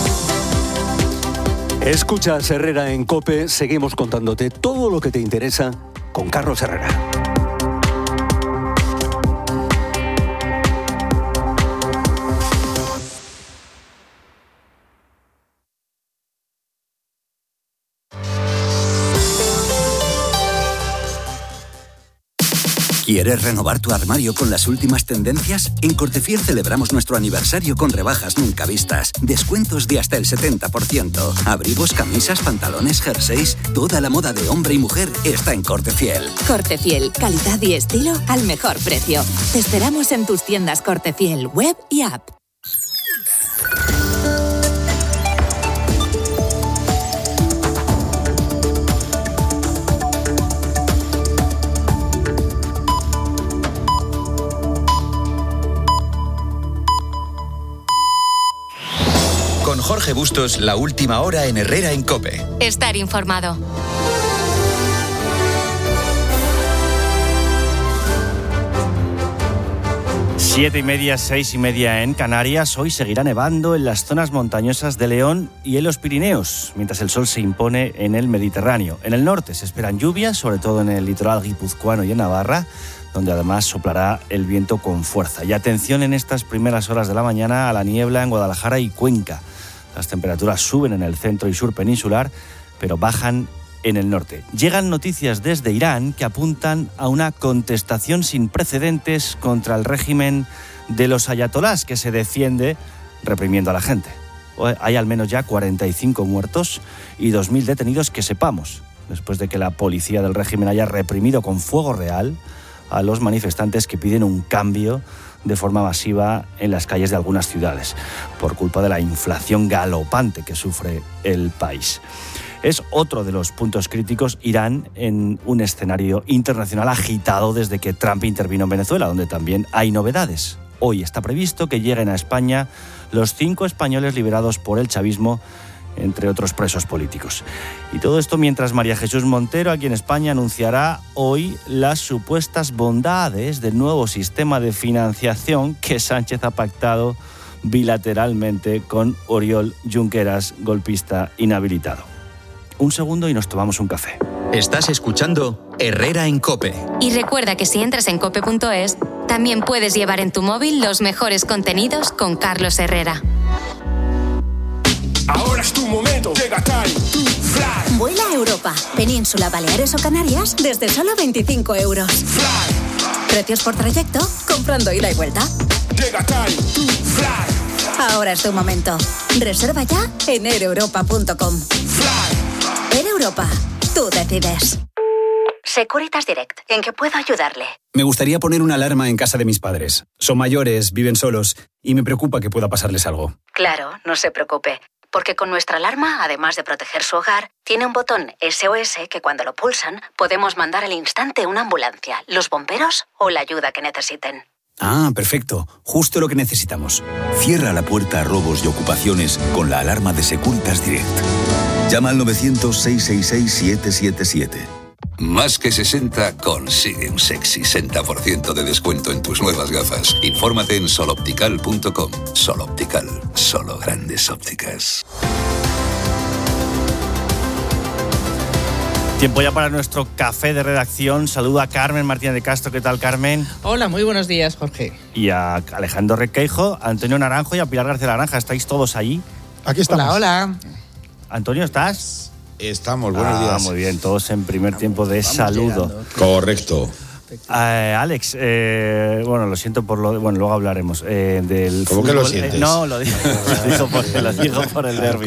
Escuchas Herrera en COPE. Seguimos contándote todo lo que te interesa con Carlos Herrera. ¿Quieres renovar tu armario con las últimas tendencias? En Cortefiel celebramos nuestro aniversario con rebajas nunca vistas. Descuentos de hasta el setenta por ciento. Abrigos, camisas, pantalones, jerseys. Toda la moda de hombre y mujer está en Cortefiel. Cortefiel, calidad y estilo al mejor precio. Te esperamos en tus tiendas Cortefiel, web y app. Con Jorge Bustos, la última hora en Herrera en COPE. Estar informado. Siete y media, seis y media en Canarias. Hoy seguirá nevando en las zonas montañosas de León y en los Pirineos, mientras el sol se impone en el Mediterráneo. En el norte se esperan lluvias, sobre todo en el litoral guipuzcoano y en Navarra, donde además soplará el viento con fuerza. Y atención en estas primeras horas de la mañana a la niebla en Guadalajara y Cuenca. Las temperaturas suben en el centro y sur peninsular, pero bajan en el norte. Llegan noticias desde Irán que apuntan a una contestación sin precedentes contra el régimen de los ayatolás, que se defiende reprimiendo a la gente. Hay al menos ya cuarenta y cinco muertos y dos mil detenidos que sepamos, después de que la policía del régimen haya reprimido con fuego real a los manifestantes que piden un cambio de forma masiva en las calles de algunas ciudades, por culpa de la inflación galopante que sufre el país. Es otro de los puntos críticos Irán en un escenario internacional agitado desde que Trump intervino en Venezuela, donde también hay novedades. Hoy está previsto que lleguen a España los cinco españoles liberados por el chavismo, entre otros presos políticos. Y todo esto mientras María Jesús Montero, aquí en España, anunciará hoy las supuestas bondades del nuevo sistema de financiación que Sánchez ha pactado bilateralmente con Oriol Junqueras, golpista inhabilitado. Un segundo y nos tomamos un café. Estás escuchando Herrera en COPE. Y recuerda que si entras en cope punto es, también puedes llevar en tu móvil los mejores contenidos con Carlos Herrera. Ahora es tu momento, llega Time to Fly. Vuela a Europa, Península, Baleares o Canarias desde solo veinticinco euros. Fly. Precios por trayecto, comprando ida y vuelta. Llega Time to Fly. Ahora es tu momento. Reserva ya en air europa punto com. Fly. Air Europa, tú decides. Securitas Direct, ¿en qué puedo ayudarle? Me gustaría poner una alarma en casa de mis padres. Son mayores, viven solos y me preocupa que pueda pasarles algo. Claro, no se preocupe, porque con nuestra alarma, además de proteger su hogar, tiene un botón S O S que cuando lo pulsan podemos mandar al instante una ambulancia, los bomberos o la ayuda que necesiten. Ah, perfecto. Justo lo que necesitamos. Cierra la puerta a robos y ocupaciones con la alarma de Securitas Direct. Llama al novecientos, seiscientos sesenta y seis, setecientos setenta y siete. Más que sesenta consigue un sexy sesenta por ciento de descuento en tus nuevas gafas. Infórmate en sol optical punto com. Sol Optical, solo grandes ópticas. Tiempo ya para nuestro café de redacción. Saludo a Carmen Martínez de Castro. ¿Qué tal, Carmen? Hola, muy buenos días, Jorge. Y a Alejandro Requeijo, a Antonio Naranjo y a Pilar García Naranja. ¿Estáis todos allí? Aquí estamos. Hola, hola. Antonio, ¿estás? Estamos, buenos ah, días. Muy bien, todos en primer tiempo de Vamos saludo. Llegando. Correcto. Eh, Alex, eh, bueno, lo siento por lo... Bueno, luego hablaremos eh, del ¿Cómo fútbol. que lo sientes? Eh, no, lo digo, lo digo por, lo digo por el derbi.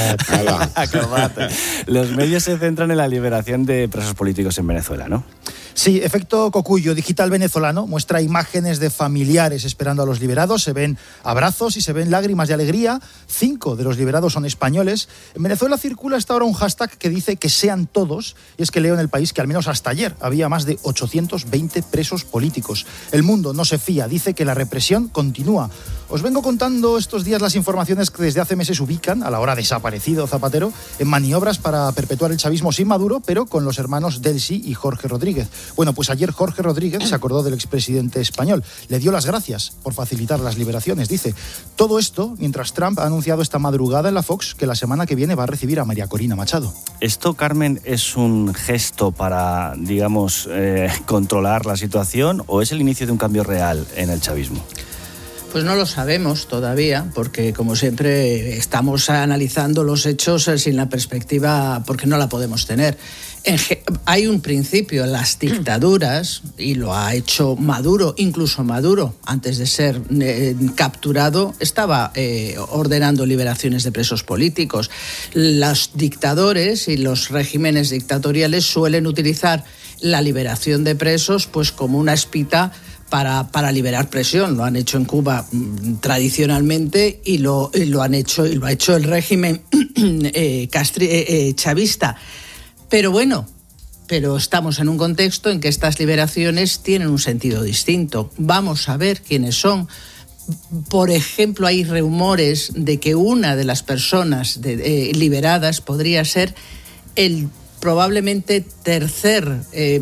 Los medios se centran en la liberación de presos políticos en Venezuela, ¿no? Sí, efecto Cocuyo, Digital Venezolano, muestra imágenes de familiares esperando a los liberados. Se ven abrazos y se ven lágrimas de alegría. Cinco de los liberados son españoles. En Venezuela circula hasta ahora un hashtag que dice que sean todos. Y es que leo en el país que al menos hasta ayer había más de ochocientos veinte presos políticos. El Mundo no se fía, dice que la represión continúa. Os vengo contando estos días las informaciones que desde hace meses ubican, a la hora desaparecido Zapatero, en maniobras para perpetuar el chavismo sin Maduro, pero con los hermanos Delcy y Jorge Rodríguez. Bueno, pues ayer Jorge Rodríguez se acordó del expresidente español. Le dio las gracias por facilitar las liberaciones, dice. Todo esto mientras Trump ha anunciado esta madrugada en la Fox que la semana que viene va a recibir a María Corina Machado. ¿Esto, Carmen, es un gesto para, digamos, eh, controlar la situación o es el inicio de un cambio real en el chavismo? Pues no lo sabemos todavía, porque como siempre estamos analizando los hechos sin la perspectiva, porque no la podemos tener. Hay un principio, las dictaduras, y lo ha hecho Maduro, incluso Maduro, antes de ser eh, capturado, estaba eh, ordenando liberaciones de presos políticos. Los dictadores y los regímenes dictatoriales suelen utilizar la liberación de presos pues como una espita Para, para liberar presión. Lo han hecho en Cuba mmm, tradicionalmente y lo, y lo han hecho y lo ha hecho el régimen eh, castri, eh, eh, chavista. Pero bueno, pero estamos en un contexto en que estas liberaciones tienen un sentido distinto. Vamos a ver quiénes son. Por ejemplo, hay rumores de que una de las personas de, eh, liberadas podría ser el probablemente tercer eh,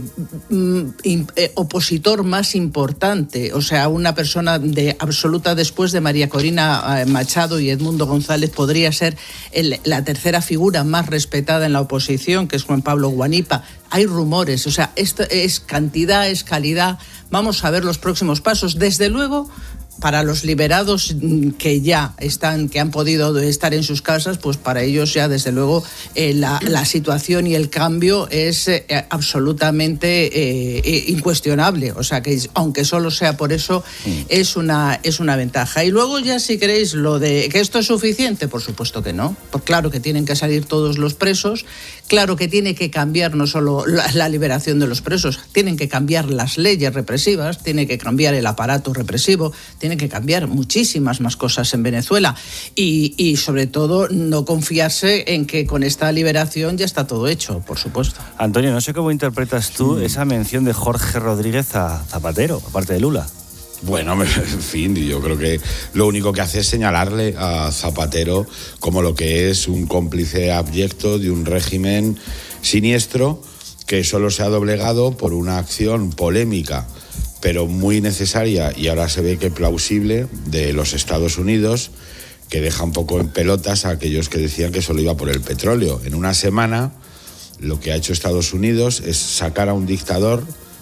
eh, opositor más importante, o sea, una persona de absoluta después de María Corina Machado y Edmundo González, podría ser el, la tercera figura más respetada en la oposición, que es Juan Pablo Guanipa. Hay rumores, o sea, esto es cantidad, es calidad. Vamos a ver los próximos pasos. Desde luego, para los liberados que ya están, que han podido estar en sus casas, pues para ellos ya desde luego eh, la, la situación y el cambio es eh, absolutamente eh, incuestionable. O sea que aunque solo sea por eso, mm. es una es una ventaja. Y luego ya si queréis lo de que esto es suficiente, por supuesto que no. Pues claro que tienen que salir todos los presos, claro que tiene que cambiar no solo la, la liberación de los presos, tienen que cambiar las leyes represivas, tiene que cambiar el aparato represivo, tiene que cambiar muchísimas más cosas en Venezuela y, y sobre todo no confiarse en que con esta liberación ya está todo hecho, por supuesto. Antonio, no sé cómo interpretas tú mm. esa mención de Jorge Rodríguez a Zapatero, aparte de Lula. Bueno, en fin, yo creo que lo único que hace es señalarle a Zapatero como lo que es un cómplice abyecto de un régimen siniestro que solo se ha doblegado por una acción polémica pero muy necesaria y ahora se ve que plausible de los Estados Unidos, que deja un poco en pelotas a aquellos que decían que solo iba por el petróleo. En una semana lo que ha hecho Estados Unidos es sacar a un dictador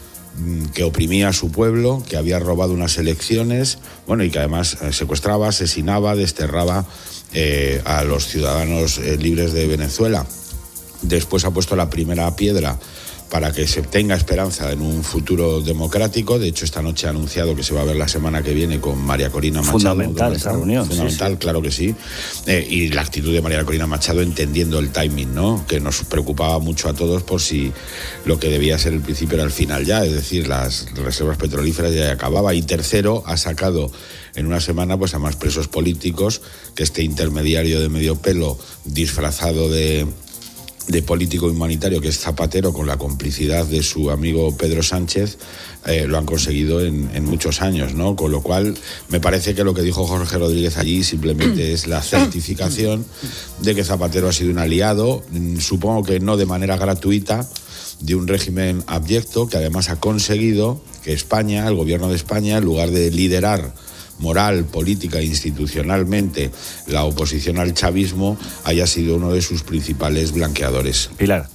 que oprimía a su pueblo, que había robado unas elecciones, bueno, y que además secuestraba, asesinaba, desterraba eh, a los ciudadanos eh, libres de Venezuela. Después ha puesto la primera piedra para que se tenga esperanza en un futuro democrático. De hecho, esta noche ha anunciado que se va a ver la semana que viene con María Corina Machado. Fundamental esa reunión. Fundamental, sí, sí. Claro que sí. Eh, y la actitud de María Corina Machado entendiendo el timing, ¿no? Que nos preocupaba mucho a todos por si lo que debía ser el principio era el final ya, es decir, las reservas petrolíferas ya acababa. Y tercero, ha sacado en una semana pues a más presos políticos, que este intermediario de medio pelo disfrazado de... de político humanitario, que es Zapatero, con la complicidad de su amigo Pedro Sánchez, eh, lo han conseguido en, en muchos años, ¿no? Con lo cual, me parece que lo que dijo Jorge Rodríguez allí simplemente es la certificación de que Zapatero ha sido un aliado, supongo que no de manera gratuita, de un régimen abyecto que además ha conseguido que España, el gobierno de España, en lugar de liderar moral, política e institucionalmente la oposición al chavismo, haya sido uno de sus principales blanqueadores. Pilar.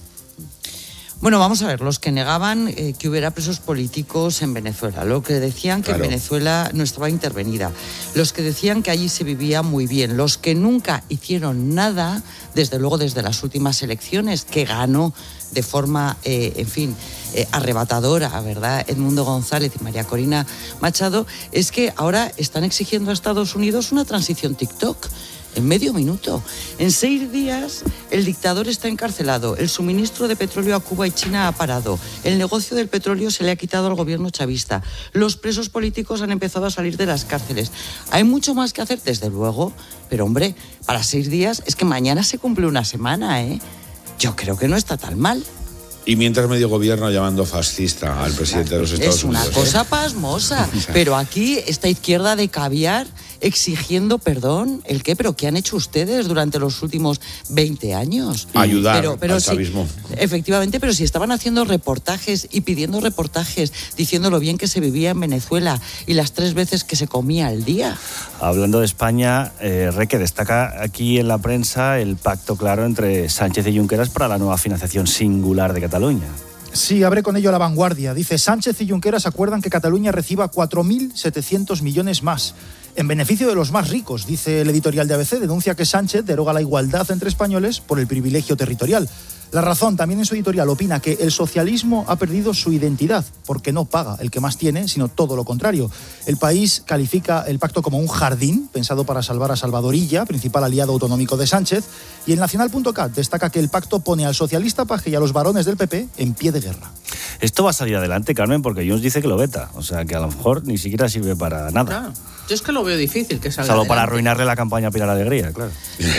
Bueno, vamos a ver, los que negaban eh, que hubiera presos políticos en Venezuela, los que decían que claro. en Venezuela no estaba intervenida, los que decían que allí se vivía muy bien, los que nunca hicieron nada, desde luego desde las últimas elecciones, que ganó de forma, eh, en fin, eh, arrebatadora, ¿verdad?, Edmundo González y María Corina Machado, es que ahora están exigiendo a Estados Unidos una transición TikTok. En medio minuto. En seis días el dictador está encarcelado, el suministro de petróleo a Cuba y China ha parado, el negocio del petróleo se le ha quitado al gobierno chavista, los presos políticos han empezado a salir de las cárceles. Hay mucho más que hacer, desde luego, pero hombre, para seis días es que mañana se cumple una semana, ¿eh? Yo creo que no está tan mal. Y mientras medio gobierno llamando fascista al presidente de los Estados Unidos. Es una cosa pasmosa. Pero aquí esta izquierda de caviar exigiendo perdón. ¿El qué? ¿Pero qué han hecho ustedes durante los últimos veinte años? Ayudar pero, pero al si, chavismo. Efectivamente, pero si estaban haciendo reportajes y pidiendo reportajes, diciendo lo bien que se vivía en Venezuela y las tres veces que se comía al día. Hablando de España, eh, Reque, destaca aquí en la prensa el pacto claro entre Sánchez y Junqueras para la nueva financiación singular de Cataluña. Sí, abre con ello La Vanguardia. Dice, Sánchez y Junqueras acuerdan que Cataluña reciba cuatro mil setecientos millones más. En beneficio de los más ricos, dice el editorial de A B C, denuncia que Sánchez deroga la igualdad entre españoles por el privilegio territorial. La Razón, también en su editorial, opina que el socialismo ha perdido su identidad porque no paga el que más tiene, sino todo lo contrario. El País califica el pacto como un jardín pensado para salvar a Salvador Illa, principal aliado autonómico de Sánchez, y el Nacional punto cat destaca que el pacto pone al socialista Paje y a los varones del P P en pie de guerra. Esto va a salir adelante, Carmen, porque Junts dice que lo veta, o sea que a lo mejor ni siquiera sirve para nada. Claro. Yo es que lo veo difícil que salga Salvo adelante. para arruinarle la campaña a Pilar Alegría, claro.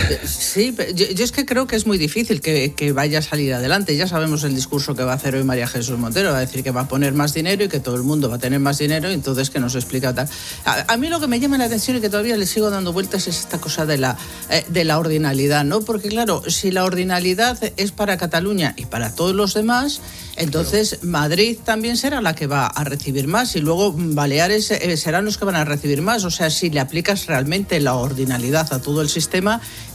Sí, yo, yo es que creo que es muy difícil que, que vaya a salir adelante. Ya sabemos el discurso que va a hacer hoy María Jesús Montero. Va a decir que va a poner más dinero y que todo el mundo va a tener más dinero, y entonces que nos explica tal. A, a mí lo que me llama la atención y que todavía le sigo dando vueltas es esta cosa de la, eh, de la ordinalidad, ¿no? Porque claro, si la ordinalidad es para Cataluña y para todos los demás, entonces claro, Madrid también será la que va a recibir más y luego Baleares eh, serán los que van a recibir más. O sea, si le aplicas realmente la ordinalidad a todo el sistema,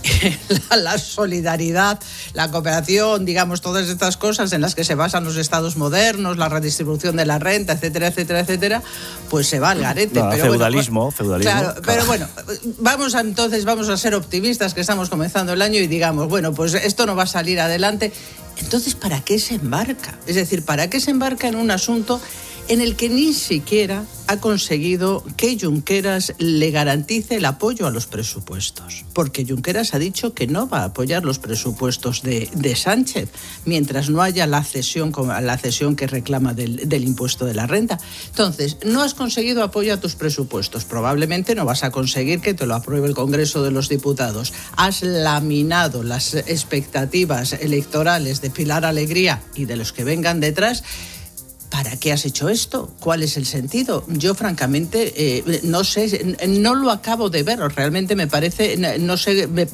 la, la solidaridad, la cooperación, digamos, todas estas cosas en las que se basan los estados modernos, la redistribución de la renta, etcétera, etcétera, etcétera, pues se va al garete. No, pero feudalismo, bueno, feudalismo. Claro, claro, pero bueno, vamos a, entonces vamos a ser optimistas, que estamos comenzando el año, y digamos, bueno, pues esto no va a salir adelante. Entonces, ¿para qué se embarca? Es decir, ¿para qué se embarca en un asunto en el que ni siquiera ha conseguido que Junqueras le garantice el apoyo a los presupuestos? Porque Junqueras ha dicho que no va a apoyar los presupuestos de, de Sánchez mientras no haya la cesión, la cesión que reclama del, del impuesto de la renta. Entonces, no has conseguido apoyo a tus presupuestos, probablemente no vas a conseguir que te lo apruebe el Congreso de los Diputados. Has laminado las expectativas electorales de Pilar Alegría y de los que vengan detrás. ¿Para qué has hecho esto? ¿Cuál es el sentido? Yo, francamente, eh, no sé, no lo acabo de ver. Realmente me parece, no sé, me,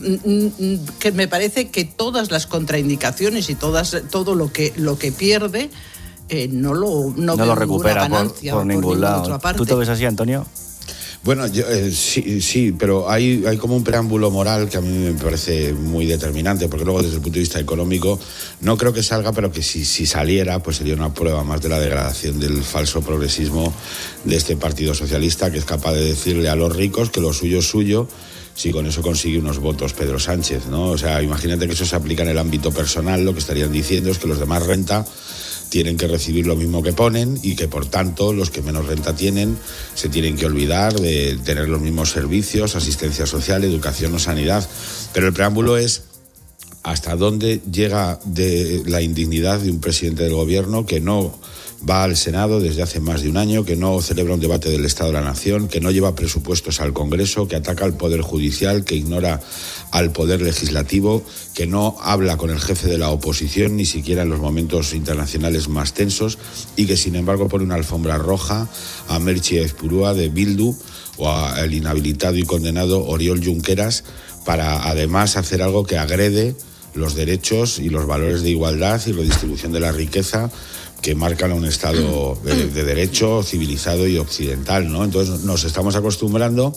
que me parece que todas las contraindicaciones y todas, todo lo que, lo que pierde eh, no lo, no no lo recupera por, por ningún lado. ¿Tú te ves así, Antonio? Bueno, yo, eh, sí, sí, pero hay, hay como un preámbulo moral que a mí me parece muy determinante, porque luego desde el punto de vista económico no creo que salga, pero que si, si saliera, pues sería una prueba más de la degradación del falso progresismo de este Partido Socialista, que es capaz de decirle a los ricos que lo suyo es suyo, si con eso consigue unos votos Pedro Sánchez, ¿no? O sea, imagínate que eso se aplica en el ámbito personal, lo que estarían diciendo es que los de más renta tienen que recibir lo mismo que ponen y que, por tanto, los que menos renta tienen se tienen que olvidar de tener los mismos servicios, asistencia social, educación o sanidad. Pero el preámbulo es hasta dónde llega de la indignidad de un presidente del gobierno que no va al Senado desde hace más de un año, que no celebra un debate del Estado de la Nación, que no lleva presupuestos al Congreso, que ataca al Poder Judicial, que ignora al Poder Legislativo, que no habla con el jefe de la oposición, ni siquiera en los momentos internacionales más tensos, y que sin embargo pone una alfombra roja a Merchi Ezpurúa de Bildu o al inhabilitado y condenado Oriol Junqueras para además hacer algo que agrede los derechos y los valores de igualdad y redistribución de la riqueza que marcan a un Estado de, de derecho civilizado y occidental, ¿no? Entonces nos estamos acostumbrando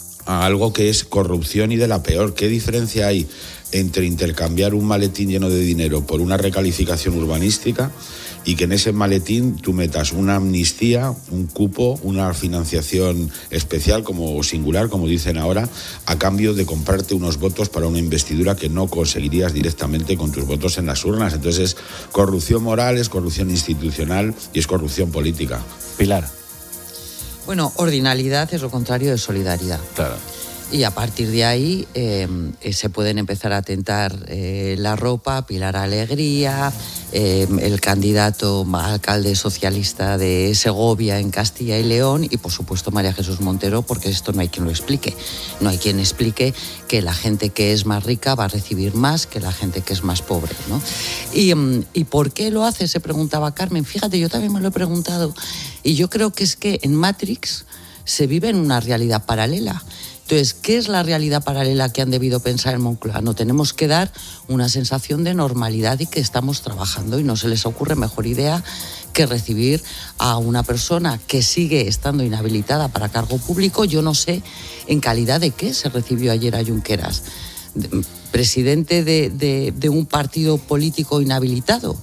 a algo que es corrupción y de la peor. ¿Qué diferencia hay entre intercambiar un maletín lleno de dinero por una recalificación urbanística y que en ese maletín tú metas una amnistía, un cupo, una financiación especial como singular, como dicen ahora, a cambio de comprarte unos votos para una investidura que no conseguirías directamente con tus votos en las urnas? Entonces es corrupción moral, es corrupción institucional y es corrupción política. Pilar. Bueno, ordinalidad es lo contrario de solidaridad. Claro. Y a partir de ahí eh, se pueden empezar a tentar eh, la ropa, Pilar Alegría, eh, el candidato alcalde socialista de Segovia en Castilla y León y, por supuesto, María Jesús Montero, porque esto no hay quien lo explique. No hay quien explique que la gente que es más rica va a recibir más que la gente que es más pobre, ¿no? Y, ¿y por qué lo hace? Se preguntaba Carmen. Fíjate, yo también me lo he preguntado. Y yo creo que es que en Matrix se vive en una realidad paralela. Entonces, ¿qué es la realidad paralela que han debido pensar en Moncloa? No, tenemos que dar una sensación de normalidad y que estamos trabajando, y no se les ocurre mejor idea que recibir a una persona que sigue estando inhabilitada para cargo público. Yo no sé en calidad de qué se recibió ayer a Junqueras, presidente de, de, de un partido político inhabilitado.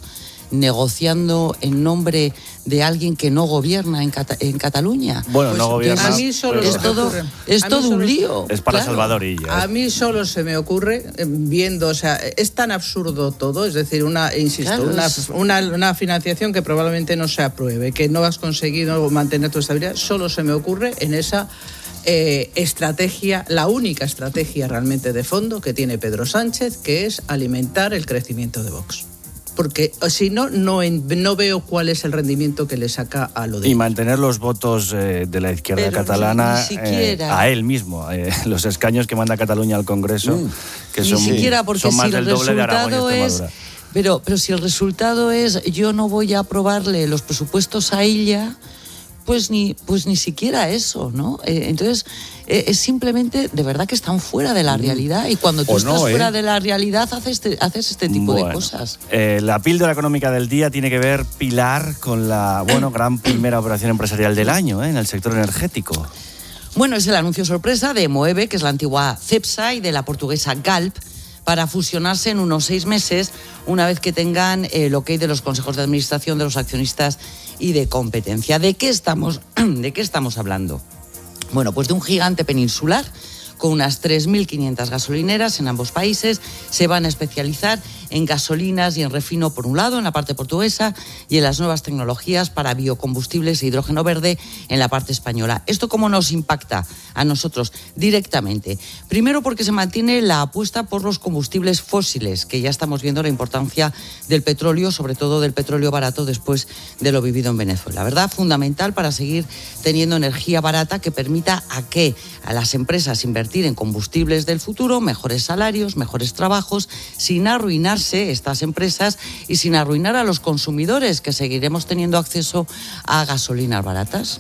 negociando en nombre de alguien que no gobierna en, Cata- en Cataluña. Bueno, Pues, no gobierna. A mí solo es se me todo, ocurre. es A mí todo solo un se- lío. Es para claro. Salvadorilla. A mí solo se me ocurre, eh, viendo, o sea, es tan absurdo todo, es decir, una, insisto, Claro, una, es- una, una financiación que probablemente no se apruebe, que no has conseguido mantener tu estabilidad, solo se me ocurre en esa eh, estrategia, la única estrategia realmente de fondo que tiene Pedro Sánchez, que es alimentar el crecimiento de Vox. Porque si no, no, en- no veo cuál es el rendimiento que le saca a lo de... Y mantener los votos eh, de la izquierda Pero ni- catalana ni siquiera. eh, a él mismo, eh, los escaños que manda Cataluña al Congreso, Mm. que Ni son, siquiera porque son más si el del doble de Aragón y resultado es... Extremadura. Pero, pero si el resultado es yo no voy a aprobarle los presupuestos a ella, pues ni, pues ni siquiera eso, ¿no? Eh, entonces, eh, es simplemente, de verdad que están fuera de la realidad y cuando tú O estás no, ¿eh? fuera de la realidad haces este, haces este tipo Bueno, de cosas. eh, la píldora económica del día tiene que ver, Pilar, con la bueno gran primera operación empresarial del año eh, en el sector energético. Bueno, es el anuncio sorpresa de Moeve, que es la antigua Cepsa, y de la portuguesa Galp, para fusionarse en unos seis meses, una vez que tengan el ok de los consejos de administración, de los accionistas y de competencia. ¿De qué estamos, de qué estamos hablando? Bueno, pues de un gigante peninsular con unas tres mil quinientas gasolineras en ambos países. Se van a especializar en gasolinas y en refino por un lado, en la parte portuguesa, y en las nuevas tecnologías para biocombustibles e hidrógeno verde en la parte española. ¿Esto cómo nos impacta a nosotros directamente? Primero porque se mantiene la apuesta por los combustibles fósiles, que ya estamos viendo la importancia del petróleo, sobre todo del petróleo barato después de lo vivido en Venezuela, ¿verdad? Fundamental para seguir teniendo energía barata que permita a que a las empresas invertir en combustibles del futuro, mejores salarios, mejores trabajos, sin arruinarse estas empresas y sin arruinar a los consumidores, que seguiremos teniendo acceso a gasolinas baratas.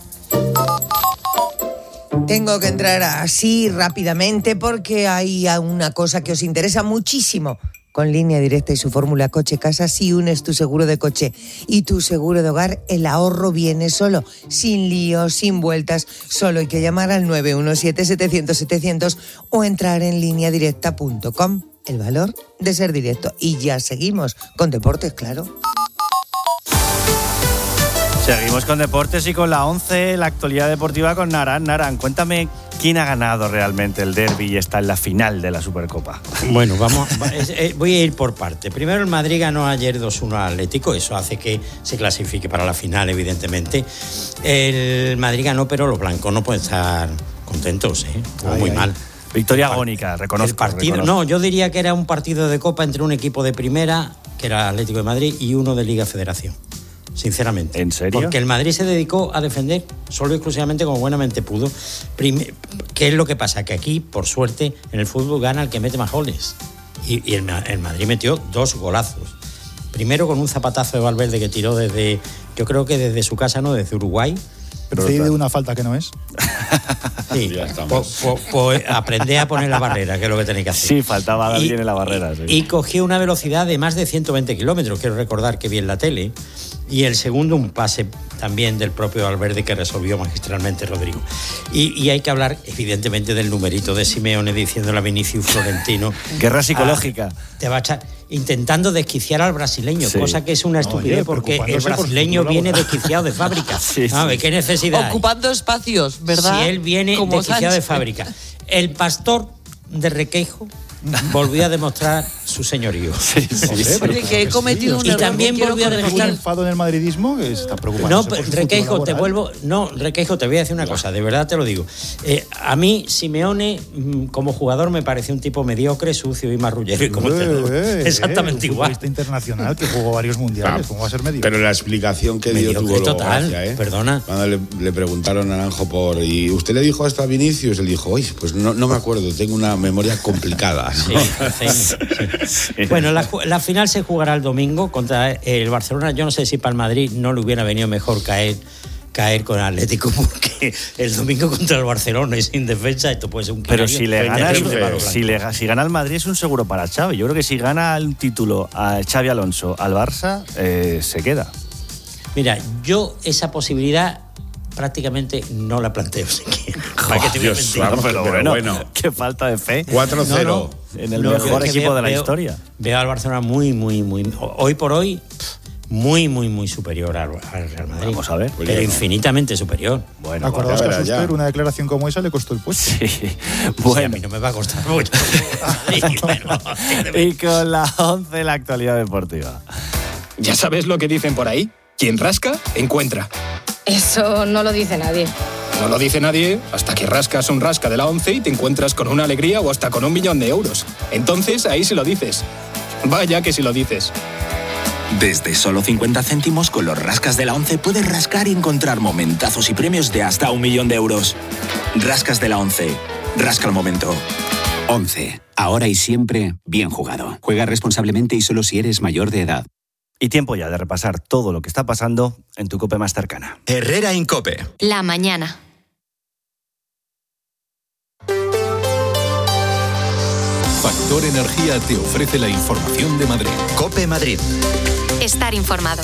Tengo que entrar así rápidamente porque hay una cosa que os interesa muchísimo. Con Línea Directa y su fórmula Coche-Casa, si unes tu seguro de coche y tu seguro de hogar, el ahorro viene solo, sin líos, sin vueltas. Solo hay que llamar al nueve uno siete, setecientos, setecientos o entrar en línea directa punto com. El valor de ser directo. Y ya seguimos con deportes, claro. Seguimos con deportes y con la once, la actualidad deportiva con Naran. Naran, cuéntame quién ha ganado realmente el derbi y está en la final de la Supercopa. Bueno, vamos, voy a ir por parte. Primero, el Madrid ganó ayer dos uno al Atlético, eso hace que se clasifique para la final, evidentemente. El Madrid ganó, pero los blancos no pueden estar contentos, ¿eh? Jugó muy ay. mal. Victoria agónica, reconozco. El partido, reconozco. no, yo diría que era un partido de Copa entre un equipo de primera, que era Atlético de Madrid, y uno de Liga Federación. Sinceramente. ¿En serio? Porque el Madrid se dedicó a defender solo y exclusivamente como buenamente pudo. Prime- ¿Qué es lo que pasa? Que aquí, por suerte, en el fútbol gana el que mete más goles. Y, y el, el Madrid metió dos golazos. Primero con un zapatazo de Valverde que tiró desde, yo creo que desde su casa, no, desde Uruguay. Pero de una falta que no es. Sí, pues po, po, aprendé a poner la barrera, que es lo que tenéis que hacer. Sí, faltaba Y- alguien en la barrera. Sí. Y cogió una velocidad de más de ciento veinte kilómetros, quiero recordar que vi en la tele. Y el segundo, un pase también del propio Valverde que resolvió magistralmente Rodrigo. Y, y hay que hablar, evidentemente, del numerito de Simeone diciéndole a Vinicius Florentino. Guerra psicológica. Ah, te va a echar, intentando desquiciar al brasileño, Sí. cosa que es una No, estupidez oye, porque el preocupándose por su brasileño futuro viene laboral. desquiciado de fábrica. Sí, sí. A ver, ¿qué necesidad? Ocupando espacios, ¿verdad? Si él viene Como desquiciado de Sánchez. fábrica. El pastor de Requeijo volvió a demostrar su señorío. Oye, que he cometido un Y error también que quiero volvió a corregir. demostrar. Un enfado en el madridismo que está preocupando. No, pero, Requeijo, te vuelvo. No, Requeijo, te voy a decir una cosa, de verdad te lo digo. Eh, a mí, Simeone, mm, como jugador, me parece un tipo mediocre, sucio y marrullero. Y como entrenador, exactamente eh, un igual. futbolista internacional que jugó varios mundiales. ¿Cómo va a ser medio? Pero la explicación que dio Mediocre tuvo luego total, gracia, ¿eh? perdona. Cuando le, le preguntaron a Naranjo por... ¿Y usted le dijo esto a Vinicius? Él dijo, uy, pues no, no me acuerdo, tengo una memoria complicada. ¿no? Sí, sí. Bueno, la, ju- la final se jugará el domingo contra el Barcelona. Yo no sé si para el Madrid no le hubiera venido mejor caer caer con Atlético, porque el domingo contra el Barcelona y sin defensa esto puede ser un Pero quinario si le, gana, terrible para los si, le, si gana el Madrid es un seguro para Xavi. Yo creo que si gana el título a Xavi Alonso al Barça, eh, se queda. Mira, yo esa posibilidad prácticamente no la planteo siquiera. Oh, Dios, vamos, pero bueno, bueno, qué falta de fe. cuatro cero no, no, en el no, mejor equipo veo, de la veo, historia. Veo al Barcelona muy, muy, muy... Hoy por hoy, muy, muy, muy superior al, al Real Madrid. Vamos a ver. Pero Oye, infinitamente superior. Bueno, acordaos que a Suster una declaración como esa le costó el puesto. Sí, bueno. Sí, a mí no me va a costar mucho. Y con la once, la actualidad deportiva. ¿Ya sabes lo que dicen por ahí? Quien rasca, encuentra. Eso no lo dice nadie. No lo dice nadie hasta que rascas un rasca de la once y te encuentras con una alegría o hasta con un millón de euros. Entonces ahí sí lo dices. Vaya que sí lo dices. Desde solo cincuenta céntimos con los rascas de la once puedes rascar y encontrar momentazos y premios de hasta un millón de euros. Rascas de la once. Rasca el momento. once. Ahora y siempre, bien jugado. Juega responsablemente y solo si eres mayor de edad. Y tiempo ya de repasar todo lo que está pasando en tu COPE más cercana. Herrera Incope. La mañana. Factor Energía te ofrece la información de Madrid. COPE Madrid. Estar informado.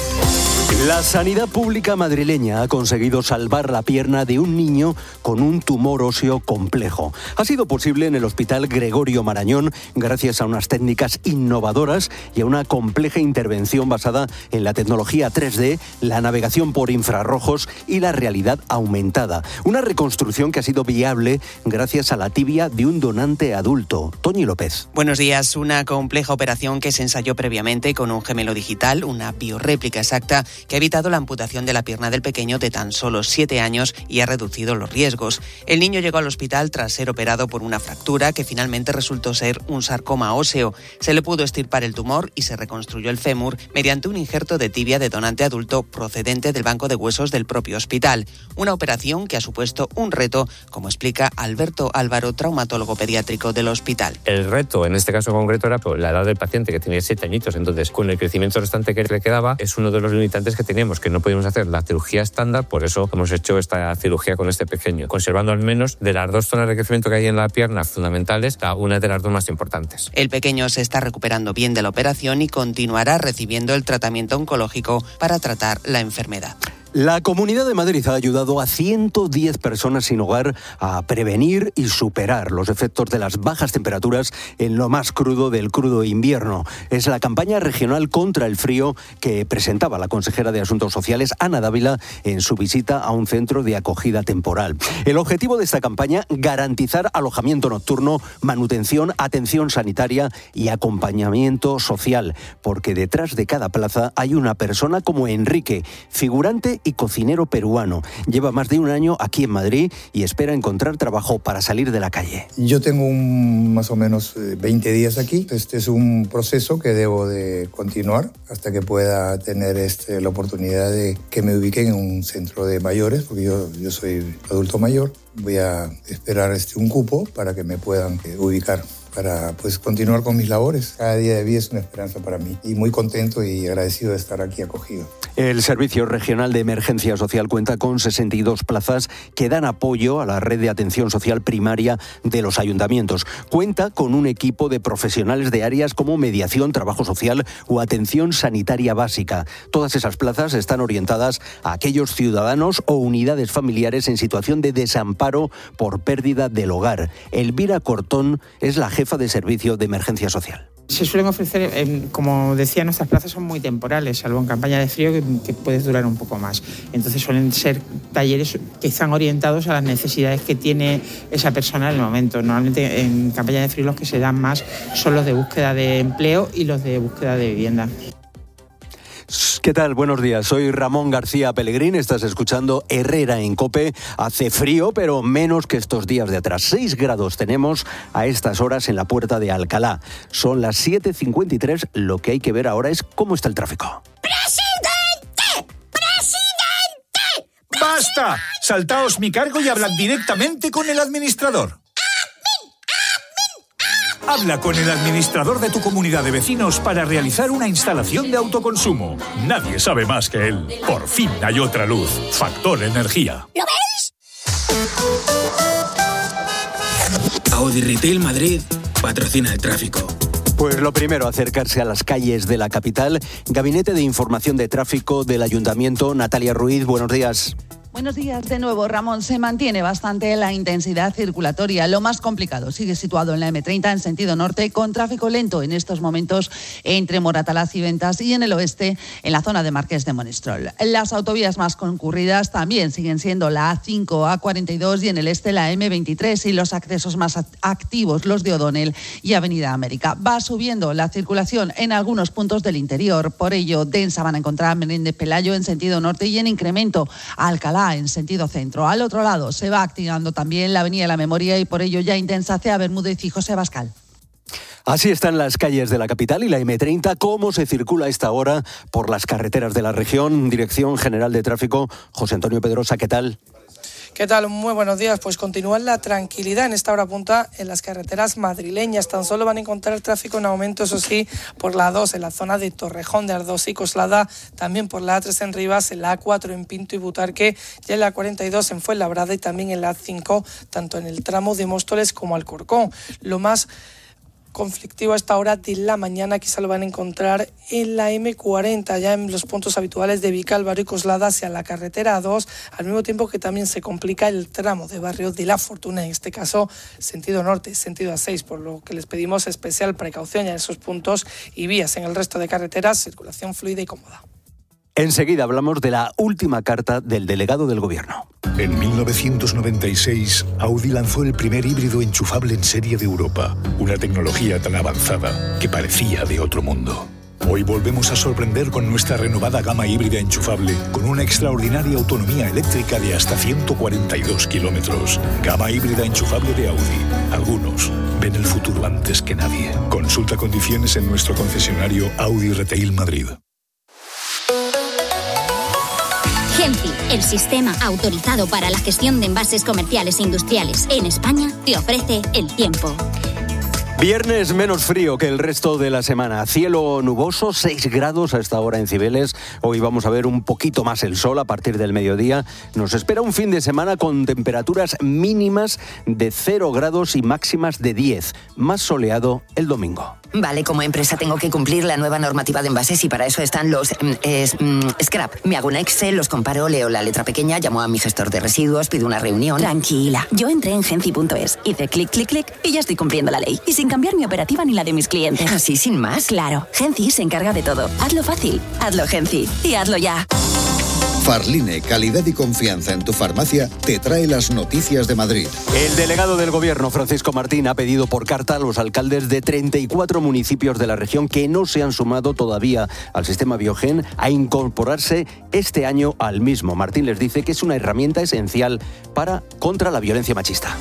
La sanidad pública madrileña ha conseguido salvar la pierna de un niño con un tumor óseo complejo. Ha sido posible en el Hospital Gregorio Marañón gracias a unas técnicas innovadoras y a una compleja intervención basada en la tecnología tres D, la navegación por infrarrojos y la realidad aumentada. Una reconstrucción que ha sido viable gracias a la tibia de un donante adulto. Toñi López. Buenos días. Una compleja operación que se ensayó previamente con un gemelo digital, una biorréplica exacta que ha evitado la amputación de la pierna del pequeño de tan solo siete años y ha reducido los riesgos. El niño llegó al hospital tras ser operado por una fractura que finalmente resultó ser un sarcoma óseo. Se le pudo extirpar el tumor y se reconstruyó el fémur mediante un injerto de tibia de donante adulto procedente del banco de huesos del propio hospital. Una operación que ha supuesto un reto, como explica Alberto Álvaro, traumatólogo pediátrico del hospital. El reto, en este caso concreto, era pues, la edad del paciente, que tenía siete añitos. Entonces, con el crecimiento restante que le quedaba, es uno de los limitantes que teníamos, que no podíamos hacer la cirugía estándar, por eso hemos hecho esta cirugía con este pequeño, conservando al menos de las dos zonas de crecimiento que hay en la pierna fundamentales, una de las dos más importantes. El pequeño se está recuperando bien de la operación y continuará recibiendo el tratamiento oncológico para tratar la enfermedad. La Comunidad de Madrid ha ayudado a ciento diez personas sin hogar a prevenir y superar los efectos de las bajas temperaturas en lo más crudo del crudo invierno. Es la campaña regional contra el frío que presentaba la consejera de Asuntos Sociales, Ana Dávila, en su visita a un centro de acogida temporal. El objetivo de esta campaña, garantizar alojamiento nocturno, manutención, atención sanitaria y acompañamiento social, porque detrás de cada plaza hay una persona como Enrique, figurante y cocinero peruano. Lleva más de un año aquí en Madrid y espera encontrar trabajo para salir de la calle. Yo tengo un, más o menos veinte días aquí. Este es un proceso que debo de continuar hasta que pueda tener este, la oportunidad de que me ubiquen en un centro de mayores, porque yo, yo soy adulto mayor. Voy a esperar este, un cupo para que me puedan eh, ubicar, para pues continuar con mis labores. Cada día de vida es una esperanza para mí y muy contento y agradecido de estar aquí acogido. El Servicio Regional de Emergencia Social cuenta con sesenta y dos plazas que dan apoyo a la red de atención social primaria de los ayuntamientos. Cuenta con un equipo de profesionales de áreas como mediación, trabajo social o atención sanitaria básica. Todas esas plazas están orientadas a aquellos ciudadanos o unidades familiares en situación de desamparo por pérdida del hogar. Elvira Cortón es la jefa de Servicio de Emergencia Social. Se suelen ofrecer, eh, como decía, nuestras plazas son muy temporales, salvo en campaña de frío que, que puede durar un poco más. Entonces suelen ser talleres que están orientados a las necesidades que tiene esa persona en el momento. Normalmente en campaña de frío los que se dan más son los de búsqueda de empleo y los de búsqueda de vivienda. ¿Qué tal? Buenos días. Soy Ramón García Pellegrín. Estás escuchando Herrera en COPE. Hace frío, pero menos que estos días de atrás. seis grados tenemos a estas horas en la puerta de Alcalá. Son las siete cincuenta y tres. Lo que hay que ver ahora es cómo está el tráfico. ¡Presidente! ¡Presidente! ¡Basta! Saltaos mi cargo y hablad directamente con el administrador. Habla con el administrador de tu comunidad de vecinos para realizar una instalación de autoconsumo. Nadie sabe más que él. Por fin hay otra luz. Factor Energía. ¿Lo ves? Audi Retail Madrid patrocina el tráfico. Pues lo primero, acercarse a las calles de la capital. Gabinete de Información de Tráfico del Ayuntamiento, Natalia Ruiz, buenos días. Buenos días de nuevo, Ramón. Se mantiene bastante la intensidad circulatoria. Lo más complicado sigue situado en la eme treinta en sentido norte, con tráfico lento en estos momentos entre Moratalaz y Ventas, y en el oeste en la zona de Marqués de Monistrol. Las autovías más concurridas también siguen siendo la A cinco, A cuarenta y dos y en el este la eme veintitrés, y los accesos más activos los de O'Donnell y Avenida América. Va subiendo la circulación en algunos puntos del interior. Por ello, densa van a encontrar Menéndez Pelayo en sentido norte y en incremento a Alcalá en sentido centro. Al otro lado se va activando también la Avenida de la Memoria y por ello ya intensa hacia Bermúdez y José Bascal. Así están las calles de la capital y la eme treinta. ¿Cómo se circula a esta hora por las carreteras de la región? Dirección General de Tráfico, José Antonio Pedrosa, ¿qué tal? ¿Qué tal? Muy buenos días. Pues continúa la tranquilidad en esta hora punta en las carreteras madrileñas. Tan solo van a encontrar tráfico en aumento, eso sí, por la A dos en la zona de Torrejón de Ardoz y Coslada, también por la A tres en Rivas, en la A cuatro en Pinto y Butarque, y en la cuarenta y dos en Fuenlabrada y también en la A cinco, tanto en el tramo de Móstoles como Alcorcón. Lo más conflictivo a esta hora de la mañana quizá lo van a encontrar en la eme cuarenta, ya en los puntos habituales de Vicálvaro y Coslada hacia la carretera A dos, al mismo tiempo que también se complica el tramo de Barrio de la Fortuna, en este caso sentido norte, sentido A seis, por lo que les pedimos especial precaución ya en esos puntos y vías. En el resto de carreteras, circulación fluida y cómoda. Enseguida hablamos de la última carta del delegado del Gobierno. En mil novecientos noventa y seis, Audi lanzó el primer híbrido enchufable en serie de Europa, una tecnología tan avanzada que parecía de otro mundo. Hoy volvemos a sorprender con nuestra renovada gama híbrida enchufable, con una extraordinaria autonomía eléctrica de hasta ciento cuarenta y dos kilómetros. Gama híbrida enchufable de Audi. Algunos ven el futuro antes que nadie. Consulta condiciones en nuestro concesionario Audi Retail Madrid. Genfi, el sistema autorizado para la gestión de envases comerciales e industriales en España, te ofrece el tiempo. Viernes menos frío que el resto de la semana. Cielo nuboso, seis grados a esta hora en Cibeles. Hoy vamos a ver un poquito más el sol a partir del mediodía. Nos espera un fin de semana con temperaturas mínimas de cero grados y máximas de diez. Más soleado el domingo. Vale, como empresa tengo que cumplir la nueva normativa de envases y para eso están los eh, es, mm, scrap. Me hago un Excel, los comparo, leo la letra pequeña, llamo a mi gestor de residuos, pido una reunión. Tranquila, yo entré en genci punto es, hice clic, clic, clic y ya estoy cumpliendo la ley. Y sin cambiar mi operativa ni la de mis clientes. ¿Así sin más? Claro, Genci se encarga de todo. Hazlo fácil, hazlo Genci y hazlo ya. Farline, calidad y confianza en tu farmacia, te trae las noticias de Madrid. El delegado del Gobierno, Francisco Martín, ha pedido por carta a los alcaldes de treinta y cuatro municipios de la región que no se han sumado todavía al sistema Biogen a incorporarse este año al mismo. Martín les dice que es una herramienta esencial para contra la violencia machista.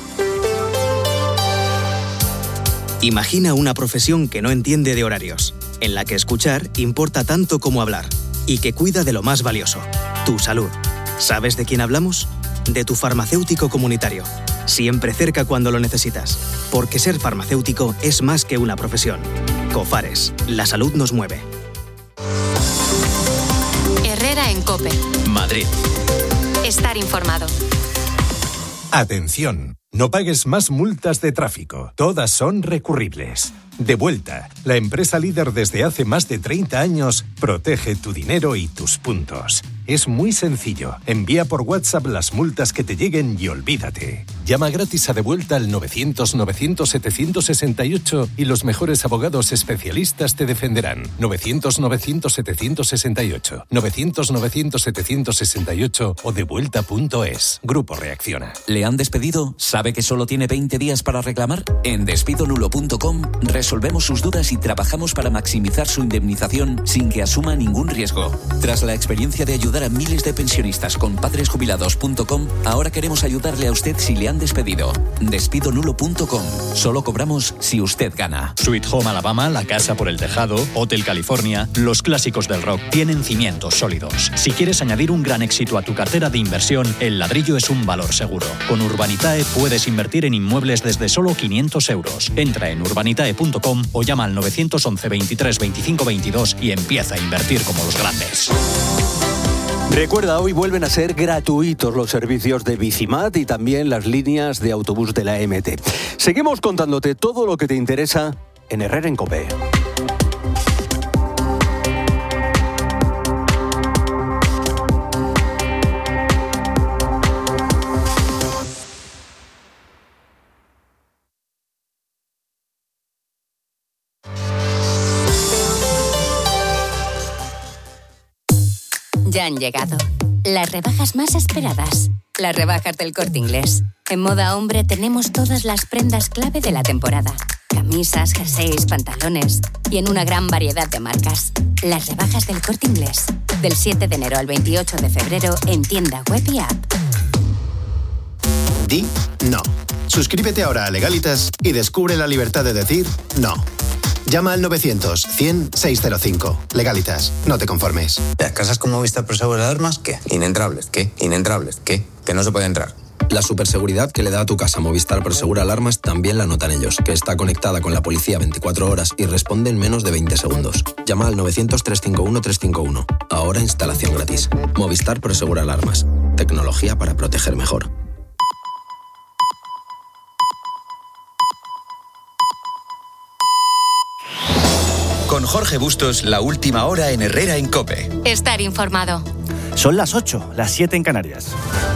Imagina una profesión que no entiende de horarios, en la que escuchar importa tanto como hablar y que cuida de lo más valioso, tu salud. ¿Sabes de quién hablamos? De tu farmacéutico comunitario, siempre cerca cuando lo necesitas, porque ser farmacéutico es más que una profesión. Cofares, la salud nos mueve. Herrera en COPE. Madrid. Estar informado. Atención, no pagues más multas de tráfico. Todas son recurribles. Devuelta, la empresa líder desde hace más de treinta años, protege tu dinero y tus puntos. Es muy sencillo. Envía por WhatsApp las multas que te lleguen y olvídate. Llama gratis a Devuelta al novecientos novecientos setecientos sesenta y ocho y los mejores abogados especialistas te defenderán. novecientos novecientos setecientos sesenta y ocho, novecientos novecientos setecientos sesenta y ocho o devuelta punto es. Grupo Reacciona. ¿Le han despedido? ¿Sabe que solo tiene veinte días para reclamar? En despido nulo punto com resolvemos sus dudas y trabajamos para maximizar su indemnización sin que asuma ningún riesgo. Tras la experiencia de ayudar a miles de pensionistas con padres jubilados punto com, ahora queremos ayudarle a usted si le han despedido. despido nulo punto com. Solo cobramos si usted gana. Sweet Home Alabama, La Casa por el Tejado, Hotel California, los clásicos del rock tienen cimientos sólidos. Si quieres añadir un gran éxito a tu cartera de inversión, el ladrillo es un valor seguro. Con Urbanitae puedes invertir en inmuebles desde solo quinientos euros. Entra en urbanitae punto com o llama al novecientos once veintitrés veinticinco veintidós y empieza a invertir como los grandes. Recuerda, hoy vuelven a ser gratuitos los servicios de Bicimat y también las líneas de autobús de la eme te. Seguimos contándote todo lo que te interesa en Herrera en COPE. Ya han llegado las rebajas más esperadas, las rebajas del Corte Inglés. En Moda Hombre tenemos todas las prendas clave de la temporada. Camisas, jerseys, pantalones y en una gran variedad de marcas. Las rebajas del Corte Inglés. Del siete de enero al veintiocho de febrero en tienda web y app. Di no. Suscríbete ahora a Legalitas y descubre la libertad de decir no. Llama al novecientos cien seiscientos cinco. Legalitas, no te conformes. ¿Las casas con Movistar por seguro de alarmas qué? Inentrables, ¿qué? Inentrables, ¿qué? Que no se puede entrar. La superseguridad que le da a tu casa Movistar Prosegur Alarmas también la notan ellos, que está conectada con la policía veinticuatro horas y responde en menos de veinte segundos. Llama al novecientos, trescientos cincuenta y uno, trescientos cincuenta y uno. Ahora instalación gratis. Movistar Prosegur Alarmas. Tecnología para proteger mejor. Con Jorge Bustos, la última hora en Herrera en COPE. Estar informado. Son las ocho, las siete en Canarias.